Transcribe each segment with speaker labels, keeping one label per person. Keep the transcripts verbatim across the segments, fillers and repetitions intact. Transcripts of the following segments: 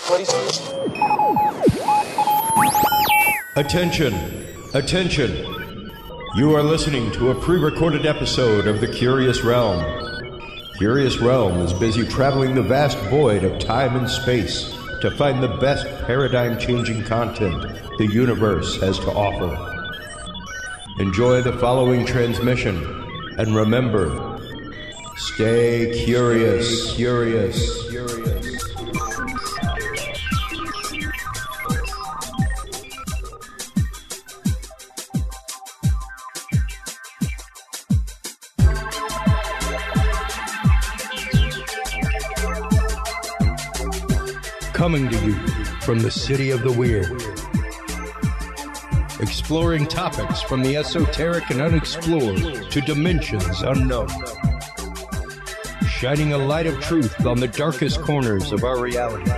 Speaker 1: Please.
Speaker 2: Attention, attention. You are listening to a pre-recorded episode of The Curious Realm. Curious Realm is busy traveling the vast void of time and space to find the best paradigm-changing content the universe has to offer. Enjoy the following transmission, and remember, stay curious, curious, curious. Coming to you from the City of the Weird. Exploring topics from the esoteric and unexplored to dimensions unknown. Shining a light of truth on the darkest corners of our reality.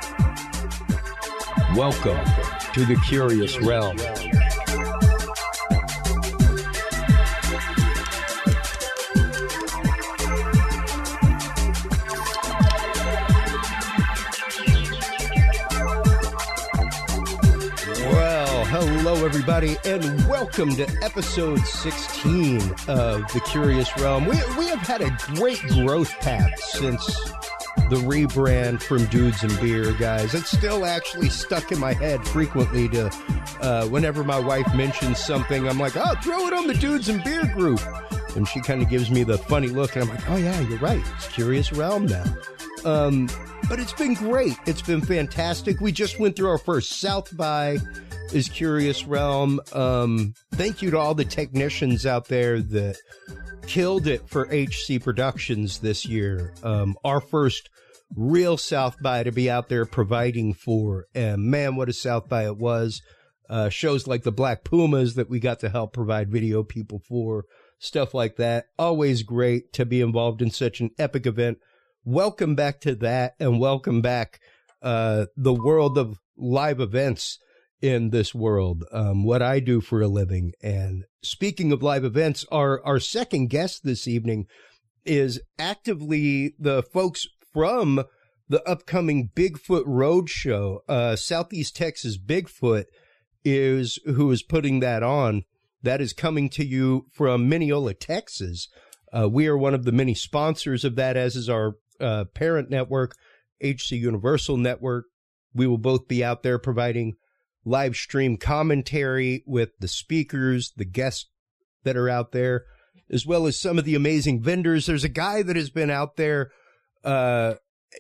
Speaker 2: Welcome to the Curious Realm. Hello, everybody, and welcome to episode sixteen of The Curious Realm. We, we have had a great growth path since the rebrand from Dudes and Beer, guys. It's still actually stuck in my head frequently to, uh, whenever my wife mentions something, I'm like, oh, throw it on the Dudes and Beer group. And she kind of gives me the funny look, and I'm like, oh, yeah, you're right. It's Curious Realm now. Um, but it's been great. It's been fantastic. We just went through our first South by is Curious Realm. Um, thank you to all the technicians out there that killed it for H C Productions this year. Um, our first real South by to be out there providing for, and man, what a South by it was. Uh, shows like the Black Pumas that we got to help provide video people for, stuff like that. Always great to be involved in such an epic event. Welcome back to that, and welcome back uh, the world of live events in this world, um, what I do for a living. And speaking of live events, our, our second guest this evening is actively the folks from the upcoming Bigfoot Roadshow. Uh, Southeast Texas Bigfoot is who is putting that on. That is coming to you from Mineola, Texas. Uh, we are one of the many sponsors of that, as is our uh, parent network, H C Universal Network. We will both be out there providing live stream commentary with the speakers, the guests that are out there, as well as some of the amazing vendors. There's a guy that has been out there, uh,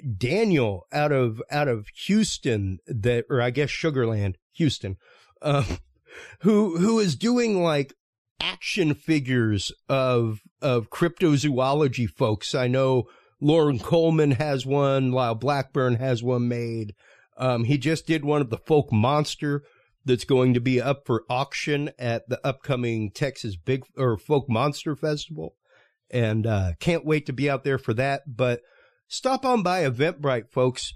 Speaker 2: Daniel out of, out of Houston, that, or I guess Sugarland, Houston, uh, who, who is doing like action figures of, of cryptozoology folks. I know Lauren Coleman has one, Lyle Blackburn has one made. Um, he just did one of the folk monster that's going to be up for auction at the upcoming Texas Big or Folk Monster Festival. And, uh, can't wait to be out there for that. But stop on by Eventbrite, folks.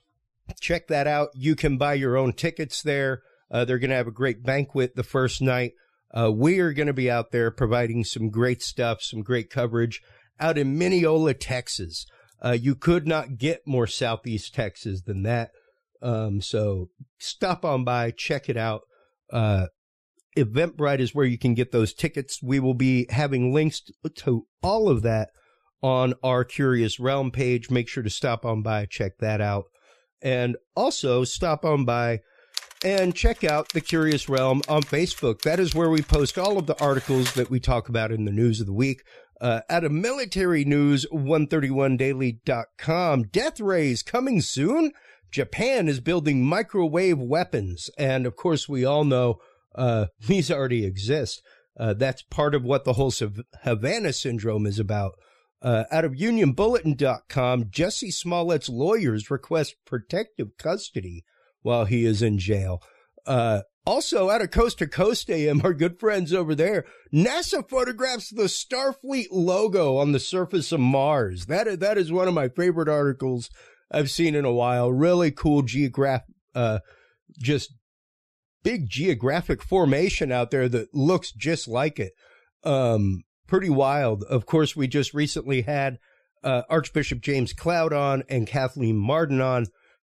Speaker 2: Check that out. You can buy your own tickets there. Uh, they're going to have a great banquet the first night. Uh, we are going to be out there providing some great stuff, some great coverage out in Mineola, Texas. Uh, you could not get more Southeast Texas than that. Um, so stop on by, check it out. Uh, Eventbrite is where you can get those tickets. We will be having links to all of that on our Curious Realm page. Make sure to stop on by, check that out. And also stop on by and check out the Curious Realm on Facebook. That is where we post all of the articles that we talk about in the news of the week. Uh, out of military news, one thirty-one daily dot com, death rays coming soon. Japan is building microwave weapons, and of course we all know uh, these already exist. Uh, that's part of what the whole Havana syndrome is about. Uh, out of union bulletin dot com, Jussie Smollett's lawyers request protective custody while he is in jail. Uh, also, out of Coast to Coast A M, our good friends over there, NASA photographs the Starfleet logo on the surface of Mars. That, that is one of my favorite articles I've seen in a while. Really cool geograph, uh, just big geographic formation out there that looks just like it. Um, pretty wild. Of course, we just recently had, uh, Archbishop James Cloud on and Kathleen Marden on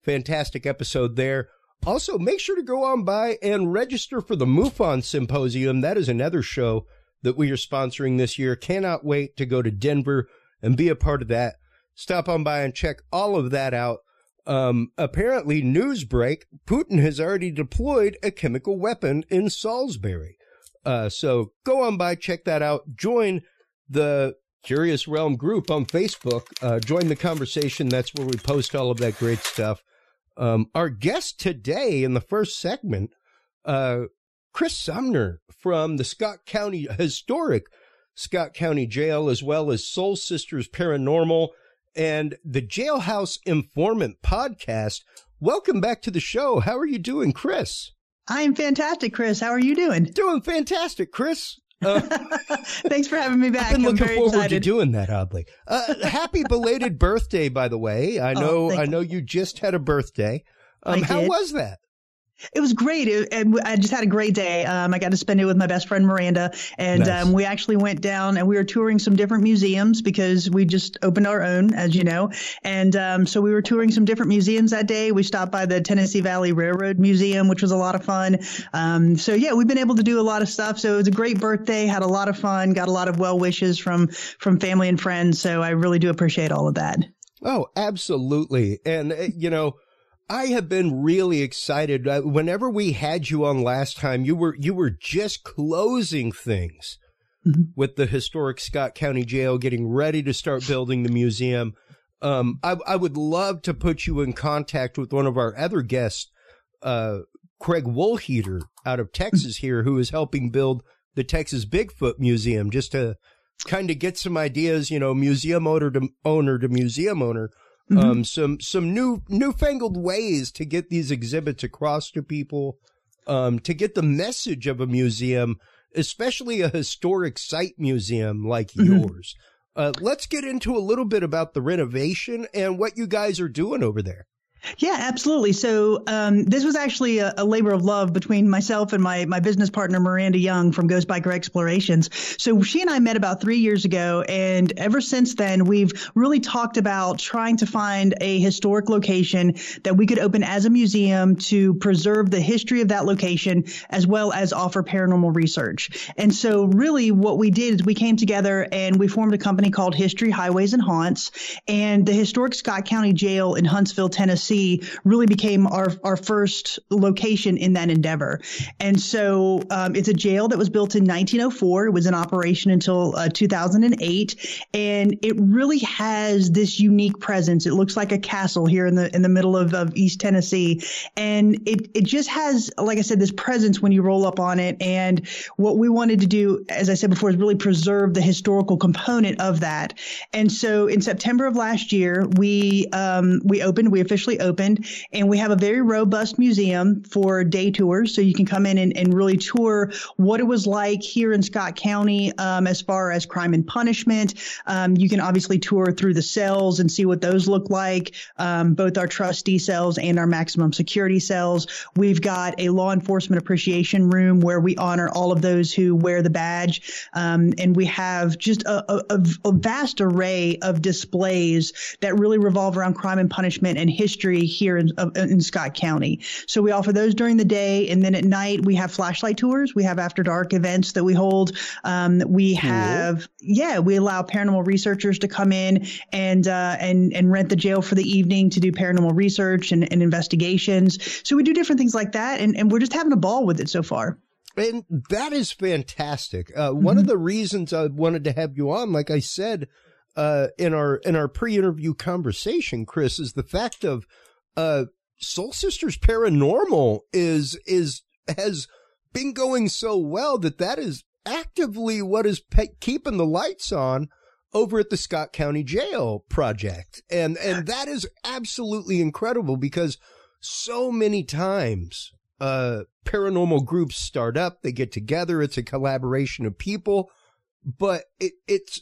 Speaker 2: Fantastic episode there. Also, make sure to go on by and register for the MUFON Symposium. That is another show that we are sponsoring this year. Cannot wait to go to Denver and be a part of that. Stop on by and check all of that out. Um, apparently, news break, Putin has already deployed a chemical weapon in Salisbury. Uh, so go on by, check that out. Join the Curious Realm group on Facebook. Uh, join the conversation. That's where we post all of that great stuff. Um, our guest today in the first segment, uh, Chris Sumner from the Scott County, historic Scott County Jail, as well as Soul Sisters Paranormal and the Jailhouse Informant podcast. Welcome back to the show. How are you doing, Chris?
Speaker 1: I'm fantastic, Chris. How are you doing?
Speaker 2: Doing fantastic, Chris. Uh,
Speaker 1: Thanks for having me back.
Speaker 2: I've been looking forward
Speaker 1: excited.
Speaker 2: to doing that, oddly. Uh, happy belated birthday, by the way. I know,
Speaker 1: oh,
Speaker 2: I know you just had a birthday. Um,
Speaker 1: I
Speaker 2: how
Speaker 1: did.
Speaker 2: was that?
Speaker 1: It was great. It, and I just had a great day. Um, I got to spend it with my best friend, Miranda. And
Speaker 2: Nice.
Speaker 1: um, we actually went down and we were touring some different museums because we just opened our own, as you know. And um, so we were touring some different museums that day. We stopped by the Tennessee Valley Railroad Museum, which was a lot of fun. Um, so, yeah, we've been able to do a lot of stuff. So it was a great birthday, had a lot of fun, got a lot of well wishes from, from family and friends. So I really do appreciate all of that.
Speaker 2: Oh, absolutely. And, uh, you know, I have been really excited. Uh, whenever we had you on last time, you were you were just closing things mm-hmm. with the historic Scott County Jail, getting ready to start building the museum. Um, I, I would love to put you in contact with one of our other guests, uh, Craig Woolheater out of Texas here, who is helping build the Texas Bigfoot Museum, just to kind of get some ideas, you know, museum owner to owner to museum owner. Mm-hmm. Um, some, some new, newfangled ways to get these exhibits across to people, um, to get the message of a museum, especially a historic site museum like mm-hmm. yours. Uh, let's get into a little bit about the renovation and what you guys are doing over there.
Speaker 1: Yeah, absolutely. So um, this was actually a, a labor of love between myself and my my business partner, Miranda Young from Ghost Biker Explorations. So she and I met about three years ago. And ever since then, we've really talked about trying to find a historic location that we could open as a museum to preserve the history of that location, as well as offer paranormal research. And so really what we did is we came together and we formed a company called History, Highways, and Haunts. And the historic Scott County Jail in Huntsville, Tennessee, really became our, our first location in that endeavor. And so um, it's a jail that was built in nineteen oh four. It was in operation until uh, two thousand eight. And it really has this unique presence. It looks like a castle here in the in the middle of, of East Tennessee. And it, it just has, like I said, this presence when you roll up on it. And what we wanted to do, as I said before, is really preserve the historical component of that. And so in September of last year, we um, we opened, we officially opened, and we have a very robust museum for day tours. So you can come in and, and really tour what it was like here in Scott County um, as far as crime and punishment. Um, you can obviously tour through the cells and see what those look like, um, both our trustee cells and our maximum security cells. We've got a law enforcement appreciation room where we honor all of those who wear the badge. Um, and we have just a, a, a vast array of displays that really revolve around crime and punishment and history here in, uh, in Scott County. So we offer those during the day, and then at night we have flashlight tours. We have after dark events that we hold. Um, we have, cool. yeah, we allow paranormal researchers to come in and uh, and and rent the jail for the evening to do paranormal research and, and investigations. So we do different things like that, and, and we're just having a ball with it so far.
Speaker 2: And that is fantastic. Uh, mm-hmm. One of the reasons I wanted to have you on, like I said, uh, in our, in our pre-interview conversation, Chris, is the fact of, uh, Soul Sisters Paranormal is, is, has been going so well that that is actively what is pe- keeping the lights on over at the Scott County Jail project. And, and that is absolutely incredible because so many times, uh, paranormal groups start up, they get together, it's a collaboration of people, but it, it's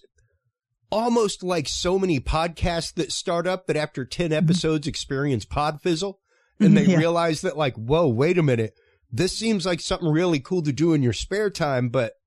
Speaker 2: almost like so many podcasts that start up that after ten episodes experience pod fizzle, and they yeah. realize that, like, whoa, wait a minute, this seems like something really cool to do in your spare time, but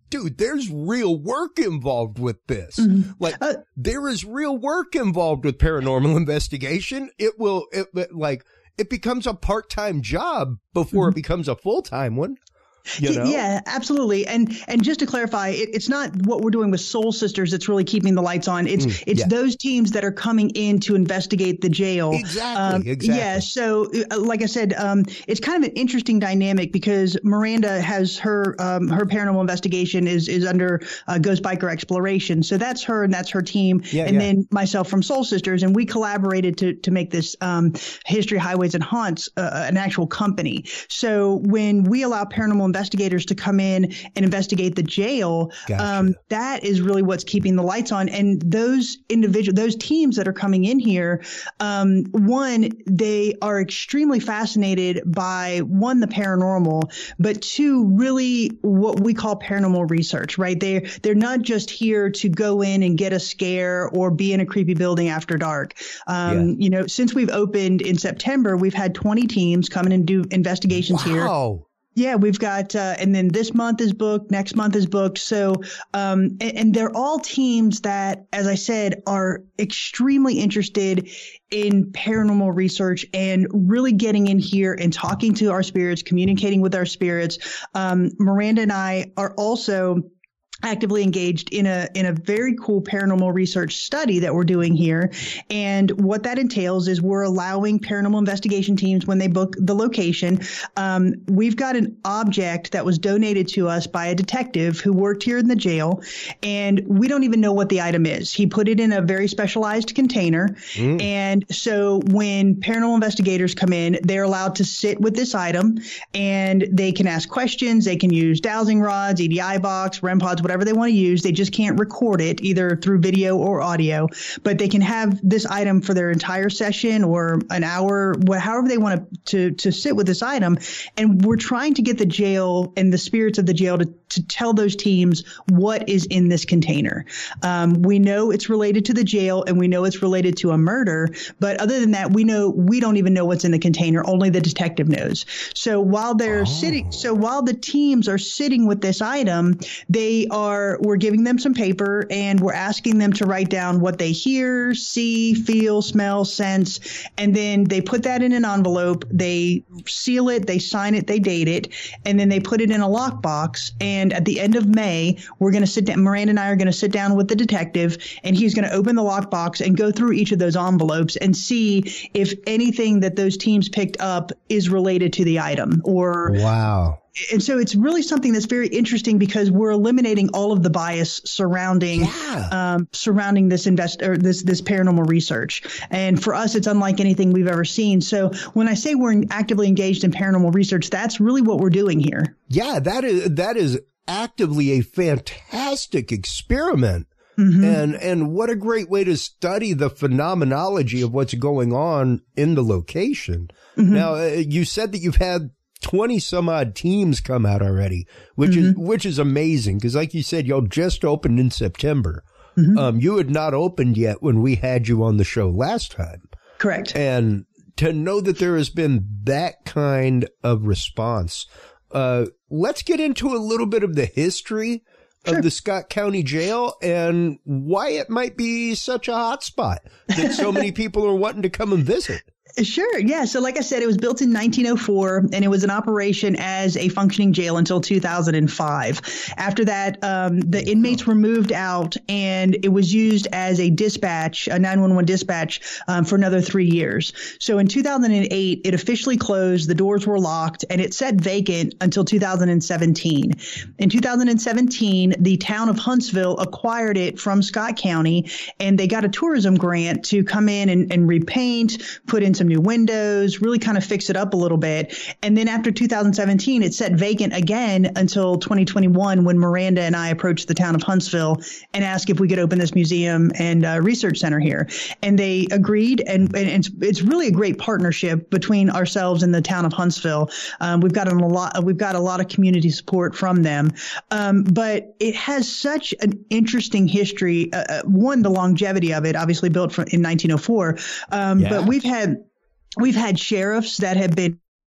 Speaker 2: dude, there's real work involved with this. Mm-hmm. Like, uh, there is real work involved with paranormal investigation. It will, it, like, it becomes a part-time job before mm-hmm. it becomes a full-time one. You know?
Speaker 1: Yeah, absolutely. And and just to clarify, it, it's not what we're doing with Soul Sisters that's really keeping the lights on. It's mm, it's yeah. those teams that are coming in to investigate the jail.
Speaker 2: Exactly.
Speaker 1: Um,
Speaker 2: exactly.
Speaker 1: Yeah. So, uh, like I said, um, it's kind of an interesting dynamic because Miranda has her um, her paranormal investigation is is under uh, Ghost Biker Exploration. So that's her and that's her team. Yeah, and yeah. then myself from Soul Sisters, and we collaborated to to make this um, History Highways and Haunts uh, an actual company. So when we allow paranormal investigators to come in and investigate the jail, gotcha. um, that is really what's keeping the lights on. And those individual, those teams that are coming in here, um, one, they are extremely fascinated by one, the paranormal, but two, really what we call paranormal research, right? They're, they're not just here to go in and get a scare or be in a creepy building after dark. Um, yeah. You know, since we've opened in September, we've had twenty teams come in and do investigations
Speaker 2: wow.
Speaker 1: here. Yeah, we've got, uh, and then this month is booked, next month is booked. So, um, and, and they're all teams that, as I said, are extremely interested in paranormal research and really getting in here and talking to our spirits, communicating with our spirits. Um, Miranda and I are also actively engaged in a in a very cool paranormal research study that we're doing here. And what that entails is we're allowing paranormal investigation teams, when they book the location, um, we've got an object that was donated to us by a detective who worked here in the jail, and we don't even know what the item is. He put it in a very specialized container. Mm. And so when paranormal investigators come in, they're allowed to sit with this item and they can ask questions. They can use dowsing rods, E D I box, REM pods, whatever they want to use. They just can't record it either through video or audio, but they can have this item for their entire session or an hour, however they want to, to, to sit with this item. And we're trying to get the jail and the spirits of the jail to, to tell those teams what is in this container. Um, we know it's related to the jail and we know it's related to a murder, but other than that, we know we don't even know what's in the container. Only the detective knows. So while they're oh. sitting, so while the teams are sitting with this item, they are Are, we're giving them some paper and we're asking them to write down what they hear, see, feel, smell, sense, and then they put that in an envelope, they seal it, they sign it, they date it, and then they put it in a lockbox. And at the end of May, we're going to sit down, Miranda and I are going to sit down with the detective, and he's going to open the lockbox and go through each of those envelopes and see if anything that those teams picked up is related to the item. Or
Speaker 2: wow.
Speaker 1: And so it's really something that's very interesting because we're eliminating all of the bias surrounding yeah. um, surrounding this invest or this this paranormal research. And for us, it's unlike anything we've ever seen. So when I say we're actively engaged in paranormal research, that's really what we're doing here.
Speaker 2: Yeah, that is that is actively a fantastic experiment. Mm-hmm. And and what a great way to study the phenomenology of what's going on in the location. Mm-hmm. Now, uh, you said that you've had twenty some odd teams come out already, which mm-hmm. is, which is amazing. Because like you said, y'all just opened in September. Mm-hmm. Um, you had not opened yet when we had you on the show last time.
Speaker 1: Correct.
Speaker 2: And to know that there has been that kind of response, uh, let's get into a little bit of the history of sure. the Scott County Jail and why it might be such a hot spot that so many people are wanting to come and visit.
Speaker 1: Sure. Yeah. So like I said, it was built in nineteen oh four and it was in operation as a functioning jail until two thousand five. After that, um, the inmates were moved out and it was used as a dispatch, a nine one one dispatch um, for another three years. So in two thousand eight, it officially closed. The doors were locked and it sat vacant until two thousand seventeen. In two thousand seventeen, the town of Huntsville acquired it from Scott County and they got a tourism grant to come in and, and repaint, put in some new windows, really kind of fix it up a little bit. And then after two thousand seventeen, it sat vacant again until twenty twenty-one when Miranda and I approached the town of Huntsville and asked if we could open this museum and uh, research center here. And they agreed. And, and it's, it's really a great partnership between ourselves and the town of Huntsville. Um, we've got a lot, we've got a lot of community support from them. Um, but it has such an interesting history. Uh, one, the longevity of it, obviously built from, in nineteen oh four. Um, yeah. But we've had We've had sheriffs that have been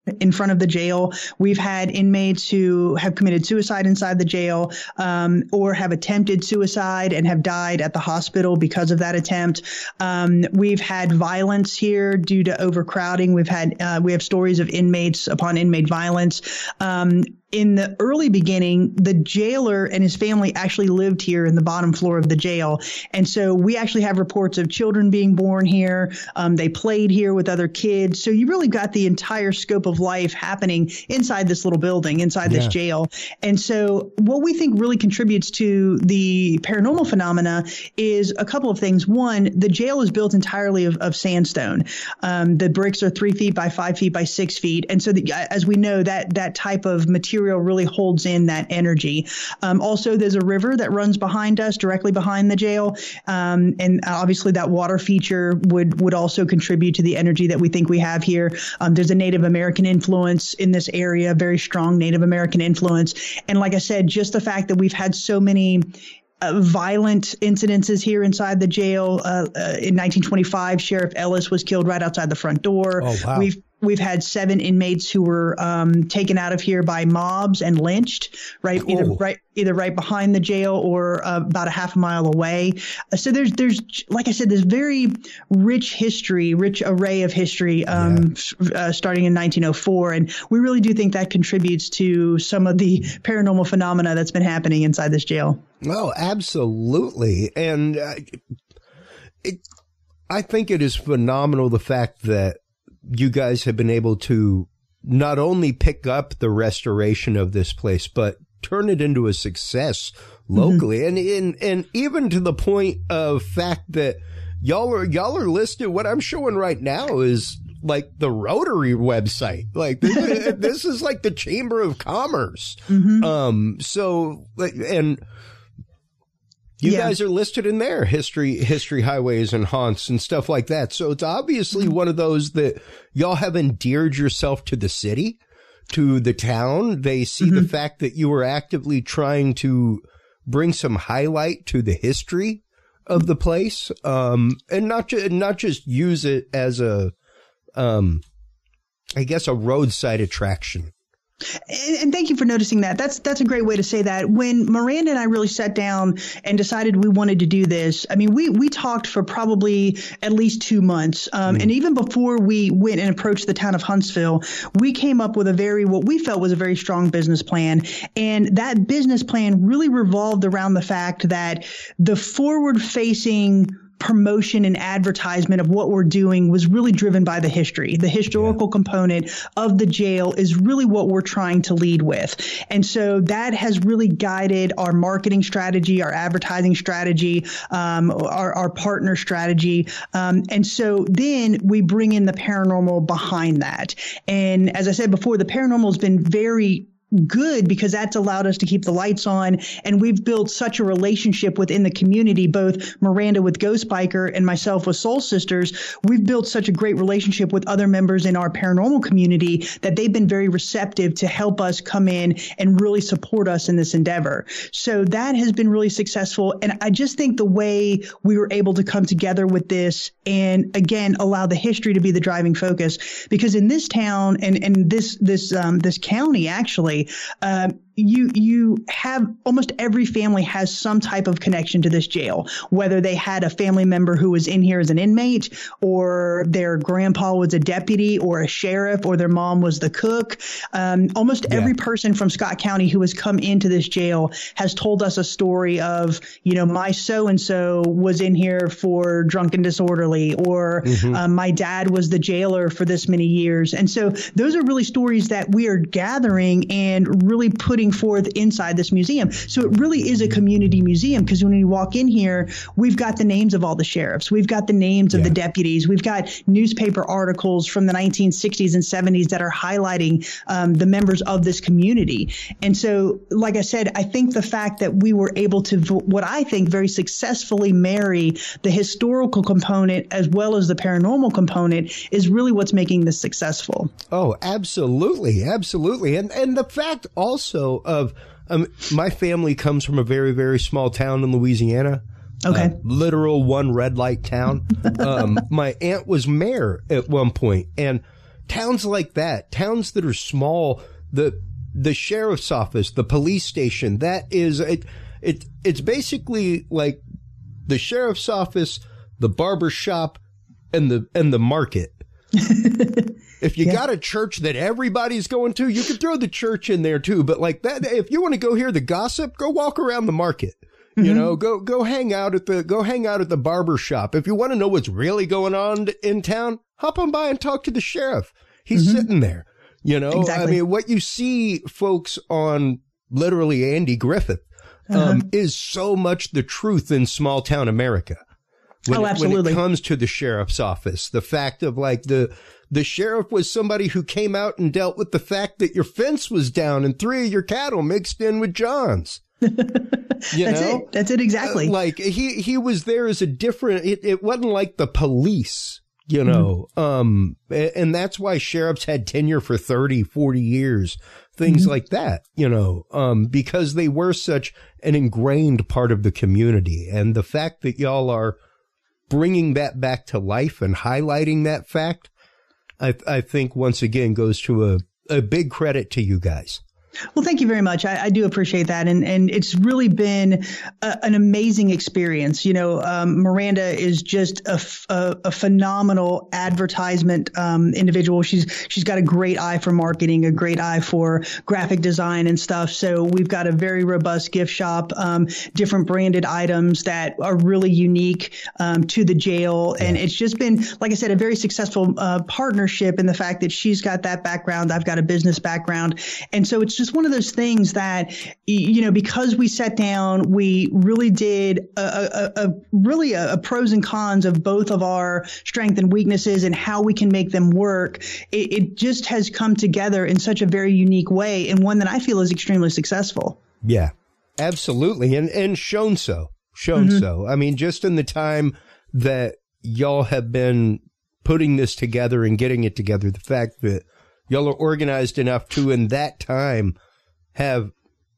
Speaker 1: in front of the jail. We've had inmates who have committed suicide inside the jail, um, or have attempted suicide and have died at the hospital because of that attempt. Um, we've had violence here due to overcrowding. We've had, uh, we have stories of inmates upon inmate violence. Um, In the early beginning, the jailer and his family actually lived here in the bottom floor of the jail. And so we actually have reports of children being born here. Um, they played here with other kids. So you really got the entire scope of life happening inside this little building, inside yeah. this jail. And so what we think really contributes to the paranormal phenomena is a couple of things. One, the jail is built entirely of, of sandstone. Um, the bricks are three feet by five feet by six feet. And so the, as we know, that that type of material really holds in that energy. Um, also, there's a river that runs behind us, directly behind the jail. Um, and obviously that water feature would, would also contribute to the energy that we think we have here. Um, there's a Native American influence in this area, very strong Native American influence. And like I said, just the fact that we've had so many Uh, violent incidences here inside the jail. Uh, uh, in nineteen twenty-five, Sheriff Ellis was killed right outside the front door.
Speaker 2: Oh, wow.
Speaker 1: We've We've had seven inmates who were um, taken out of here by mobs and lynched, right,
Speaker 2: cool.
Speaker 1: either right either right behind the jail or uh, about a half a mile away. Uh, so there's there's like I said, there's very rich history, rich array of history um, yeah. uh, starting in nineteen oh four, and we really do think that contributes to some of the paranormal phenomena that's been happening inside this jail.
Speaker 2: Oh, absolutely, and uh, it, I think it is phenomenal the fact that you guys have been able to not only pick up the restoration of this place, but turn it into a success locally. Mm-hmm. And, and, and even to the point of fact that y'all are, y'all are listed. What I'm showing right now is like the Rotary website. Like this, this is like the Chamber of Commerce. Mm-hmm. Um, so, and you yeah. guys are listed in there, history, history highways and haunts and stuff like that. So it's obviously one of those that y'all have endeared yourself to the city, to the town. They see mm-hmm. the fact that you were actively trying to bring some highlight to the history of the place, um, and not just not just use it as a, um, I guess, a roadside attraction.
Speaker 1: And, and thank you for noticing that. That's that's a great way to say that. When Miranda and I really sat down and decided we wanted to do this, I mean, we we talked for probably at least two months. Um, mm. And even before we went and approached the town of Huntsville, we came up with a very, what we felt was a very strong business plan. And that business plan really revolved around the fact that the forward-facing promotion and advertisement of what we're doing was really driven by the history. The historical yeah. component of the jail is really what we're trying to lead with. And so that has really guided our marketing strategy, our advertising strategy, um, our, our partner strategy. Um, and so then we bring in the paranormal behind that. And as I said before, the paranormal has been very good because that's allowed us to keep the lights on. And we've built such a relationship within the community, both Miranda with Ghost Biker and myself with Soul Sisters. We've built such a great relationship with other members in our paranormal community that they've been very receptive to help us come in and really support us in this endeavor. So that has been really successful. And I just think the way we were able to come together with this and again, allow the history to be the driving focus, because in this town and, and this, this, um, this county, actually, Um, you you have almost every family has some type of connection to this jail, whether they had a family member who was in here as an inmate, or their grandpa was a deputy or a sheriff, or their mom was the cook. Um, almost yeah. every person from Scott County who has come into this jail has told us a story of, you know, my so-and-so was in here for drunk and disorderly, or mm-hmm. um, my dad was the jailer for this many years. And so those are really stories that we are gathering and really putting forth inside this museum. So it really is a community museum, because when you walk in here, we've got the names of all the sheriffs. We've got the names of yeah. the deputies. We've got newspaper articles from the nineteen sixties and seventies that are highlighting um, the members of this community. And so, like I said, I think the fact that we were able to, what I think, very successfully marry the historical component as well as the paranormal component is really what's making this successful.
Speaker 2: Oh, absolutely. Absolutely. And, and the fact also of um, my family comes from a very, very small town in Louisiana.
Speaker 1: Okay.
Speaker 2: Uh, literal one red light town. um, my aunt was mayor at one point, and towns like that, towns that are small, the the sheriff's office, the police station, that is, it, it it's basically like the sheriff's office, the barber shop, and the and the market. If you yeah. got a church that everybody's going to, you could throw the church in there too. But like that, if you want to go hear the gossip, go walk around the market. Mm-hmm. You know, go go hang out at the go hang out at the barber shop. If you want to know what's really going on in town, hop on by and talk to the sheriff. He's mm-hmm. sitting there. You know, exactly. I mean, what you see, folks, on literally Andy Griffith um, uh-huh. is so much the truth in small town America. When,
Speaker 1: oh, absolutely.
Speaker 2: When it comes to the sheriff's office, the fact of like the the sheriff was somebody who came out and dealt with the fact that your fence was down and three of your cattle mixed in with John's. You
Speaker 1: That's
Speaker 2: know?
Speaker 1: it. That's it exactly.
Speaker 2: Uh, like he he was there as a different. It, it wasn't like the police. You know, mm-hmm. um, and that's why sheriffs had tenure for thirty, forty years, things mm-hmm. like that, you know, um, because they were such an ingrained part of the community. And the fact that y'all are bringing that back to life and highlighting that fact, I, I think once again goes to a, a big credit to you guys.
Speaker 1: Well, thank you very much. I, I do appreciate that. And, and it's really been a, an amazing experience. You know, um, Miranda is just a, a, a phenomenal advertisement um, individual. She's she's got a great eye for marketing, a great eye for graphic design and stuff. So we've got a very robust gift shop, um, different branded items that are really unique um, to the jail. Yeah. And it's just been, like I said, a very successful uh, partnership in the fact that she's got that background. I've got a business background. And so it's just one of those things that, you know, because we sat down, we really did a, a, a really a, a pros and cons of both of our strengths and weaknesses and how we can make them work. It, it just has come together in such a very unique way, and one that I feel is extremely successful.
Speaker 2: Yeah, absolutely. And, and shown so, shown mm-hmm. so. I mean, just in the time that y'all have been putting this together and getting it together, the fact that y'all are organized enough to, in that time, have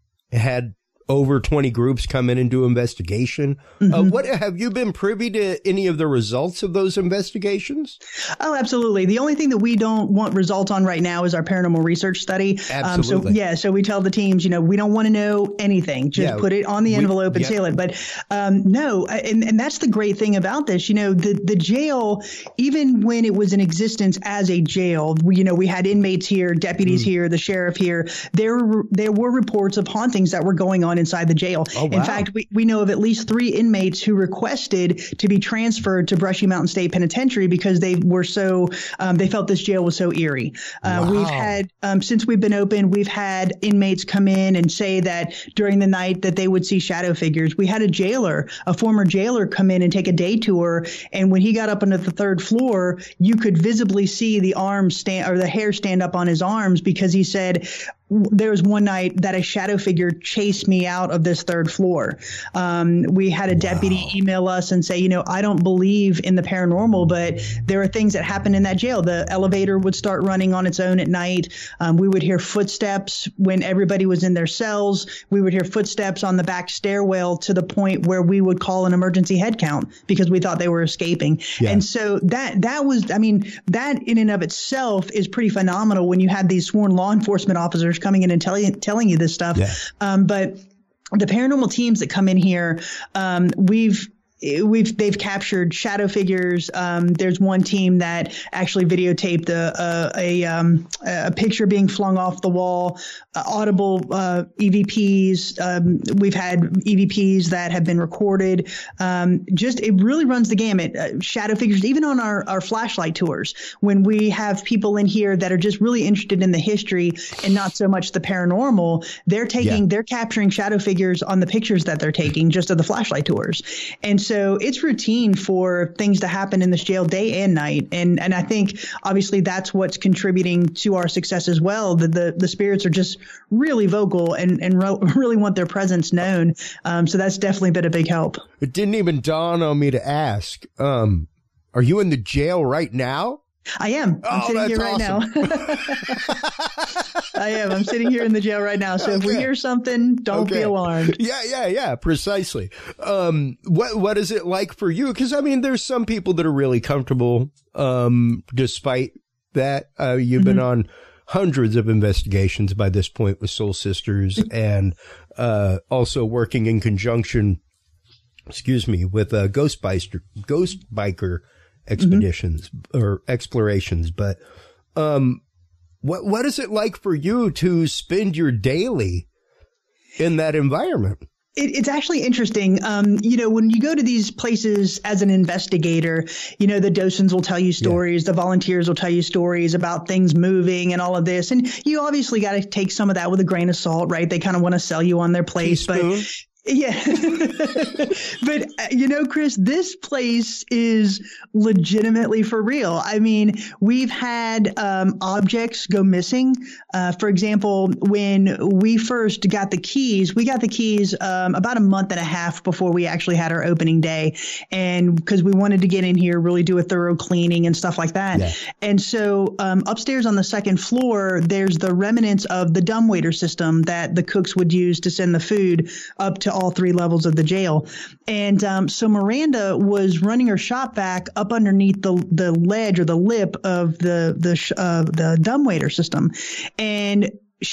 Speaker 2: had over twenty groups come in and do investigation. Mm-hmm. Uh, what have you been privy to any of the results of those investigations?
Speaker 1: Oh, absolutely. The only thing that we don't want results on right now is our paranormal research study.
Speaker 2: Absolutely.
Speaker 1: Um, so, yeah, so we tell the teams, you know, we don't want to know anything. Just yeah, put it on the envelope we, and yeah. seal it. But um, no, and, and that's the great thing about this. You know, the, the jail, even when it was in existence as a jail, we, you know, we had inmates here, deputies mm. here, the sheriff here. There, there were reports of hauntings that were going on inside the jail. Oh, wow. In fact, we, we know of at least three inmates who requested to be transferred to Brushy Mountain State Penitentiary because they were so, um, they felt this jail was so eerie. Uh, wow. We've had, um, since we've been open, we've had inmates come in and say that during the night that they would see shadow figures. We had a jailer, a former jailer, come in and take a day tour. And when he got up onto the third floor, you could visibly see the arms stand or the hair stand up on his arms because he said, there was one night that a shadow figure chased me out of this third floor. Um, we had a deputy wow. email us and say, you know, I don't believe in the paranormal, but there are things that happen in that jail. The elevator would start running on its own at night. Um, we would hear footsteps when everybody was in their cells. We would hear footsteps on the back stairwell to the point where we would call an emergency head count because we thought they were escaping. Yeah. And so that, that was, I mean, that in and of itself is pretty phenomenal when you have these sworn law enforcement officers coming in and telling telling you this stuff. Yeah. Um, but the paranormal teams that come in here, um, we've We've they've captured shadow figures. Um, there's one team that actually videotaped a a, a, um, a picture being flung off the wall. Uh, audible uh, E V Ps. Um, we've had E V Ps that have been recorded. Um, just it really runs the gamut. Uh, shadow figures, even on our our flashlight tours, when we have people in here that are just really interested in the history and not so much the paranormal, they're taking yeah. they're capturing shadow figures on the pictures that they're taking just of the flashlight tours. And so it's routine for things to happen in this jail day and night. And and I think obviously that's what's contributing to our success as well. The the, the spirits are just really vocal and, and re- really want their presence known. Um, so that's definitely been a big help.
Speaker 2: It didn't even dawn on me to ask, um, are you in the jail right now?
Speaker 1: I am. I'm
Speaker 2: oh,
Speaker 1: sitting here right
Speaker 2: awesome.
Speaker 1: now. I am. I'm sitting here in the jail right now. So okay. if we hear something, don't okay. be alarmed.
Speaker 2: Yeah, yeah, yeah, precisely. Um, what what is it like for you? Because, I mean, there's some people that are really comfortable um, despite that. Uh, you've mm-hmm. been on hundreds of investigations by this point with Soul Sisters, and uh, also working in conjunction, excuse me, with uh, Ghost Biker, Ghost Biker expeditions mm-hmm. or explorations. But um, what what is it like for you to spend your daily in that environment?
Speaker 1: It, it's actually interesting. Um, you know, when you go to these places as an investigator, you know, the docents will tell you stories, yeah. the volunteers will tell you stories about things moving and all of this. And you obviously got to take some of that with a grain of salt, right? They kind of want to sell you on their place,
Speaker 2: Teaspoon.
Speaker 1: but yeah. But, uh, you know, Chris, this place is legitimately for real. I mean, we've had um, objects go missing. Uh, for example, when we first got the keys, we got the keys um, about a month and a half before we actually had our opening day. And because we wanted to get in here, really do a thorough cleaning and stuff like that. Yeah. And so um, upstairs on the second floor, there's the remnants of the dumbwaiter system that the cooks would use to send the food up to all three levels of the jail. And um, so Miranda was running her shop vac up underneath the the ledge or the lip of the the uh, the dumbwaiter system, and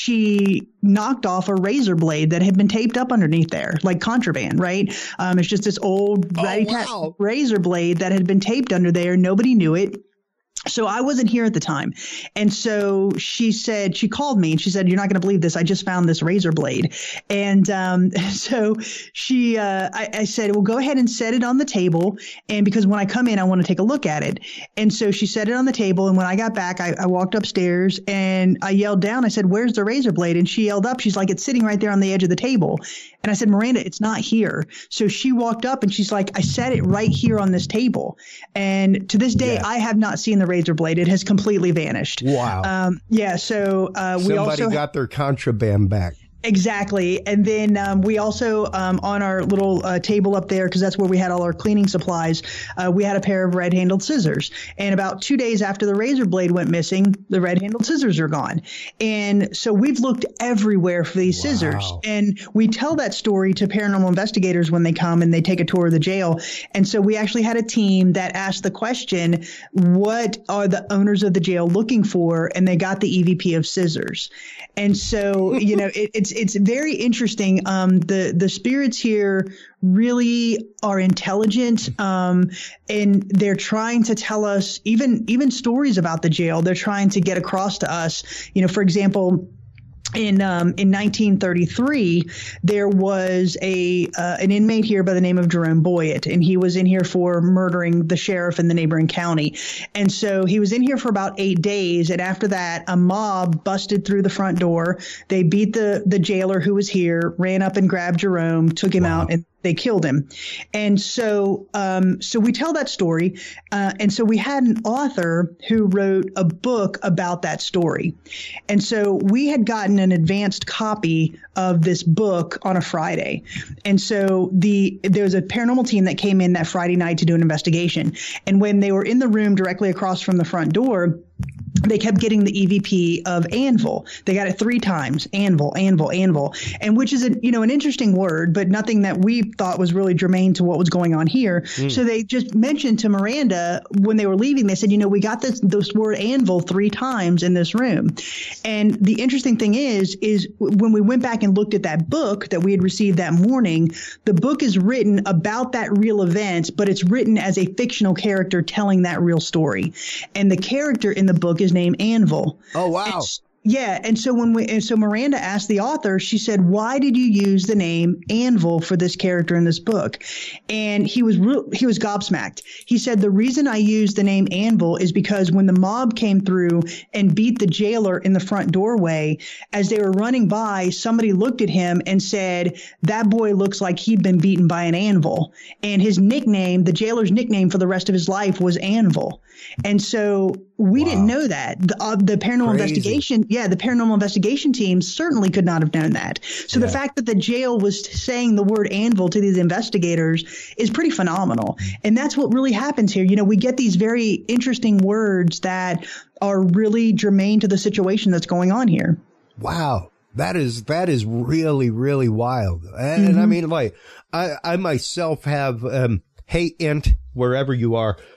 Speaker 1: she knocked off a razor blade that had been taped up underneath there, like contraband, right? Um, it's just this old
Speaker 2: oh, wow.
Speaker 1: razor blade that had been taped under there. Nobody knew it. So I wasn't here at the time. And so she said, she called me and she said, "You're not going to believe this. I just found this razor blade." And um, so she, uh, I, I said, "Well, go ahead and set it on the table. And because when I come in, I want to take a look at it." And so she set it on the table. And when I got back, I, I walked upstairs and I yelled down. I said, "Where's the razor blade?" And she yelled up. She's like, "It's sitting right there on the edge of the table." And I said, "Miranda, it's not here." So she walked up and she's like, "I set it right here on this table." And to this day, yeah. I have not seen the razor blade. It has completely vanished.
Speaker 2: Wow.
Speaker 1: Um, yeah. So uh, we
Speaker 2: Somebody
Speaker 1: also
Speaker 2: got their contraband back.
Speaker 1: Exactly. And then um, we also um, on our little uh, table up there, because that's where we had all our cleaning supplies, uh, we had a pair of red-handled scissors. And about two days after the razor blade went missing, the red-handled scissors are gone. And so we've looked everywhere for these wow. scissors. And we tell that story to paranormal investigators when they come and they take a tour of the jail. And so we actually had a team that asked the question, what are the owners of the jail looking for? And they got the E V P of scissors. And so, you know, it, it's it's very interesting. Um, the the spirits here really are intelligent, um, and they're trying to tell us even even stories about the jail. They're trying to get across to us. You know, for example, In um, in nineteen thirty-three, there was a uh, an inmate here by the name of Jerome Boyett, and he was in here for murdering the sheriff in the neighboring county. And so he was in here for about eight days. And after that, a mob busted through the front door. They beat the the jailer who was here, ran up and grabbed Jerome, took him wow. out, and they killed him. And so um, so we tell that story. Uh, and so we had an author who wrote a book about that story. And so we had gotten an advanced copy of this book on a Friday. And so the there was a paranormal team that came in that Friday night to do an investigation. And when they were in the room directly across from the front door, they kept getting the E V P of anvil. They got it three times, anvil, anvil, anvil, and which is a, you know, an interesting word, but nothing that we thought was really germane to what was going on here. Mm. So they just mentioned to Miranda when they were leaving, they said, you know, we got this, this word anvil three times in this room. And the interesting thing is, is when we went back and looked at that book that we had received that morning, the book is written about that real event, but it's written as a fictional character telling that real story. And the character in the book is named Anvil.
Speaker 2: Oh, wow.
Speaker 1: And, yeah. And so when we, and so Miranda asked the author, she said, "Why did you use the name Anvil for this character in this book?" And he was, re- he was gobsmacked. He said, "The reason I used the name Anvil is because when the mob came through and beat the jailer in the front doorway, as they were running by, somebody looked at him and said, 'That boy looks like he'd been beaten by an anvil.' And his nickname, the jailer's nickname for the rest of his life was Anvil." And so we wow. didn't know that. The, uh, the paranormal Crazy. investigation, yeah, the paranormal investigation team certainly could not have known that. So yeah. the fact that the jail was saying the word anvil to these investigators is pretty phenomenal. And that's what really happens here. You know, we get these very interesting words that are really germane to the situation that's going on here.
Speaker 2: Wow. That is, that is really, really wild. And, mm-hmm. and I mean, like, I, I myself have, um, hey, Int, wherever you are,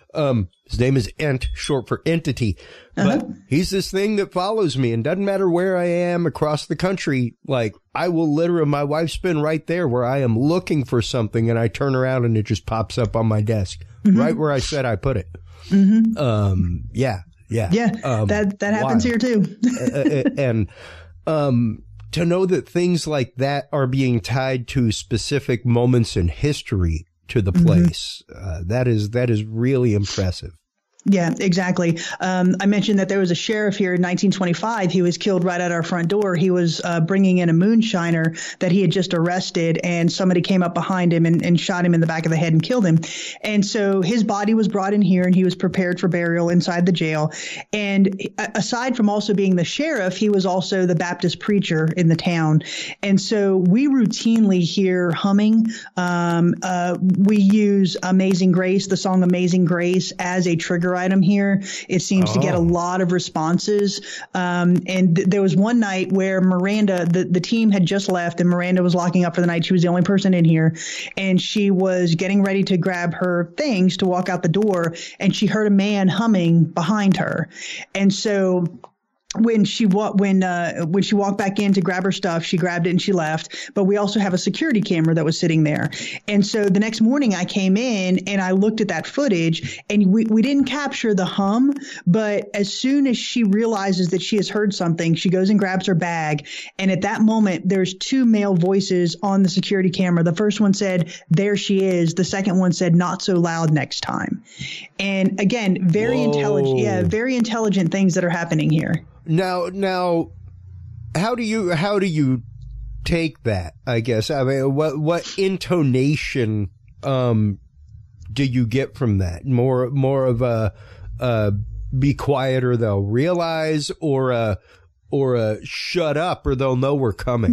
Speaker 2: Um, his name is Ent, short for entity. But uh-huh. he's this thing that follows me, and doesn't matter where I am across the country. Like, I will literally, my wife's been right there where I am looking for something, and I turn around and it just pops up on my desk, mm-hmm. right where I said I put it. Mm-hmm. Um, yeah, yeah.
Speaker 1: Yeah, um, that, that happens wild. Here too.
Speaker 2: And, um, to know that things like that are being tied to specific moments in history to the place, mm-hmm. uh, that is, that is really impressive.
Speaker 1: Yeah, exactly. Um, I mentioned that there was a sheriff here in nineteen twenty-five. He was killed right at our front door. He was uh, bringing in a moonshiner that he had just arrested, and somebody came up behind him and, and shot him in the back of the head and killed him. And so his body was brought in here, and he was prepared for burial inside the jail. And aside from also being the sheriff, he was also the Baptist preacher in the town. And so we routinely hear humming. Um, uh, we use Amazing Grace, the song Amazing Grace, as a trigger item here. It seems oh. to get a lot of responses. Um, and th- there was one night where Miranda, the, the team had just left, and Miranda was locking up for the night. She was the only person in here, and she was getting ready to grab her things to walk out the door, and she heard a man humming behind her. And so When she wa- when uh, when she walked back in to grab her stuff, she grabbed it and she left. But we also have a security camera that was sitting there. And so the next morning I came in and I looked at that footage, and we, we didn't capture the hum. But as soon as she realizes that she has heard something, she goes and grabs her bag. And at that moment, there's two male voices on the security camera. The first one said, "There she is." The second one said, "Not so loud next time." And again, very Whoa. intelligent. Yeah, very intelligent things that are happening here.
Speaker 2: Now, now, how do you how do you take that? I guess I mean, what what intonation um do you get from that? More more of a uh, be quiet or they'll realize, or a or a shut up or they'll know we're coming.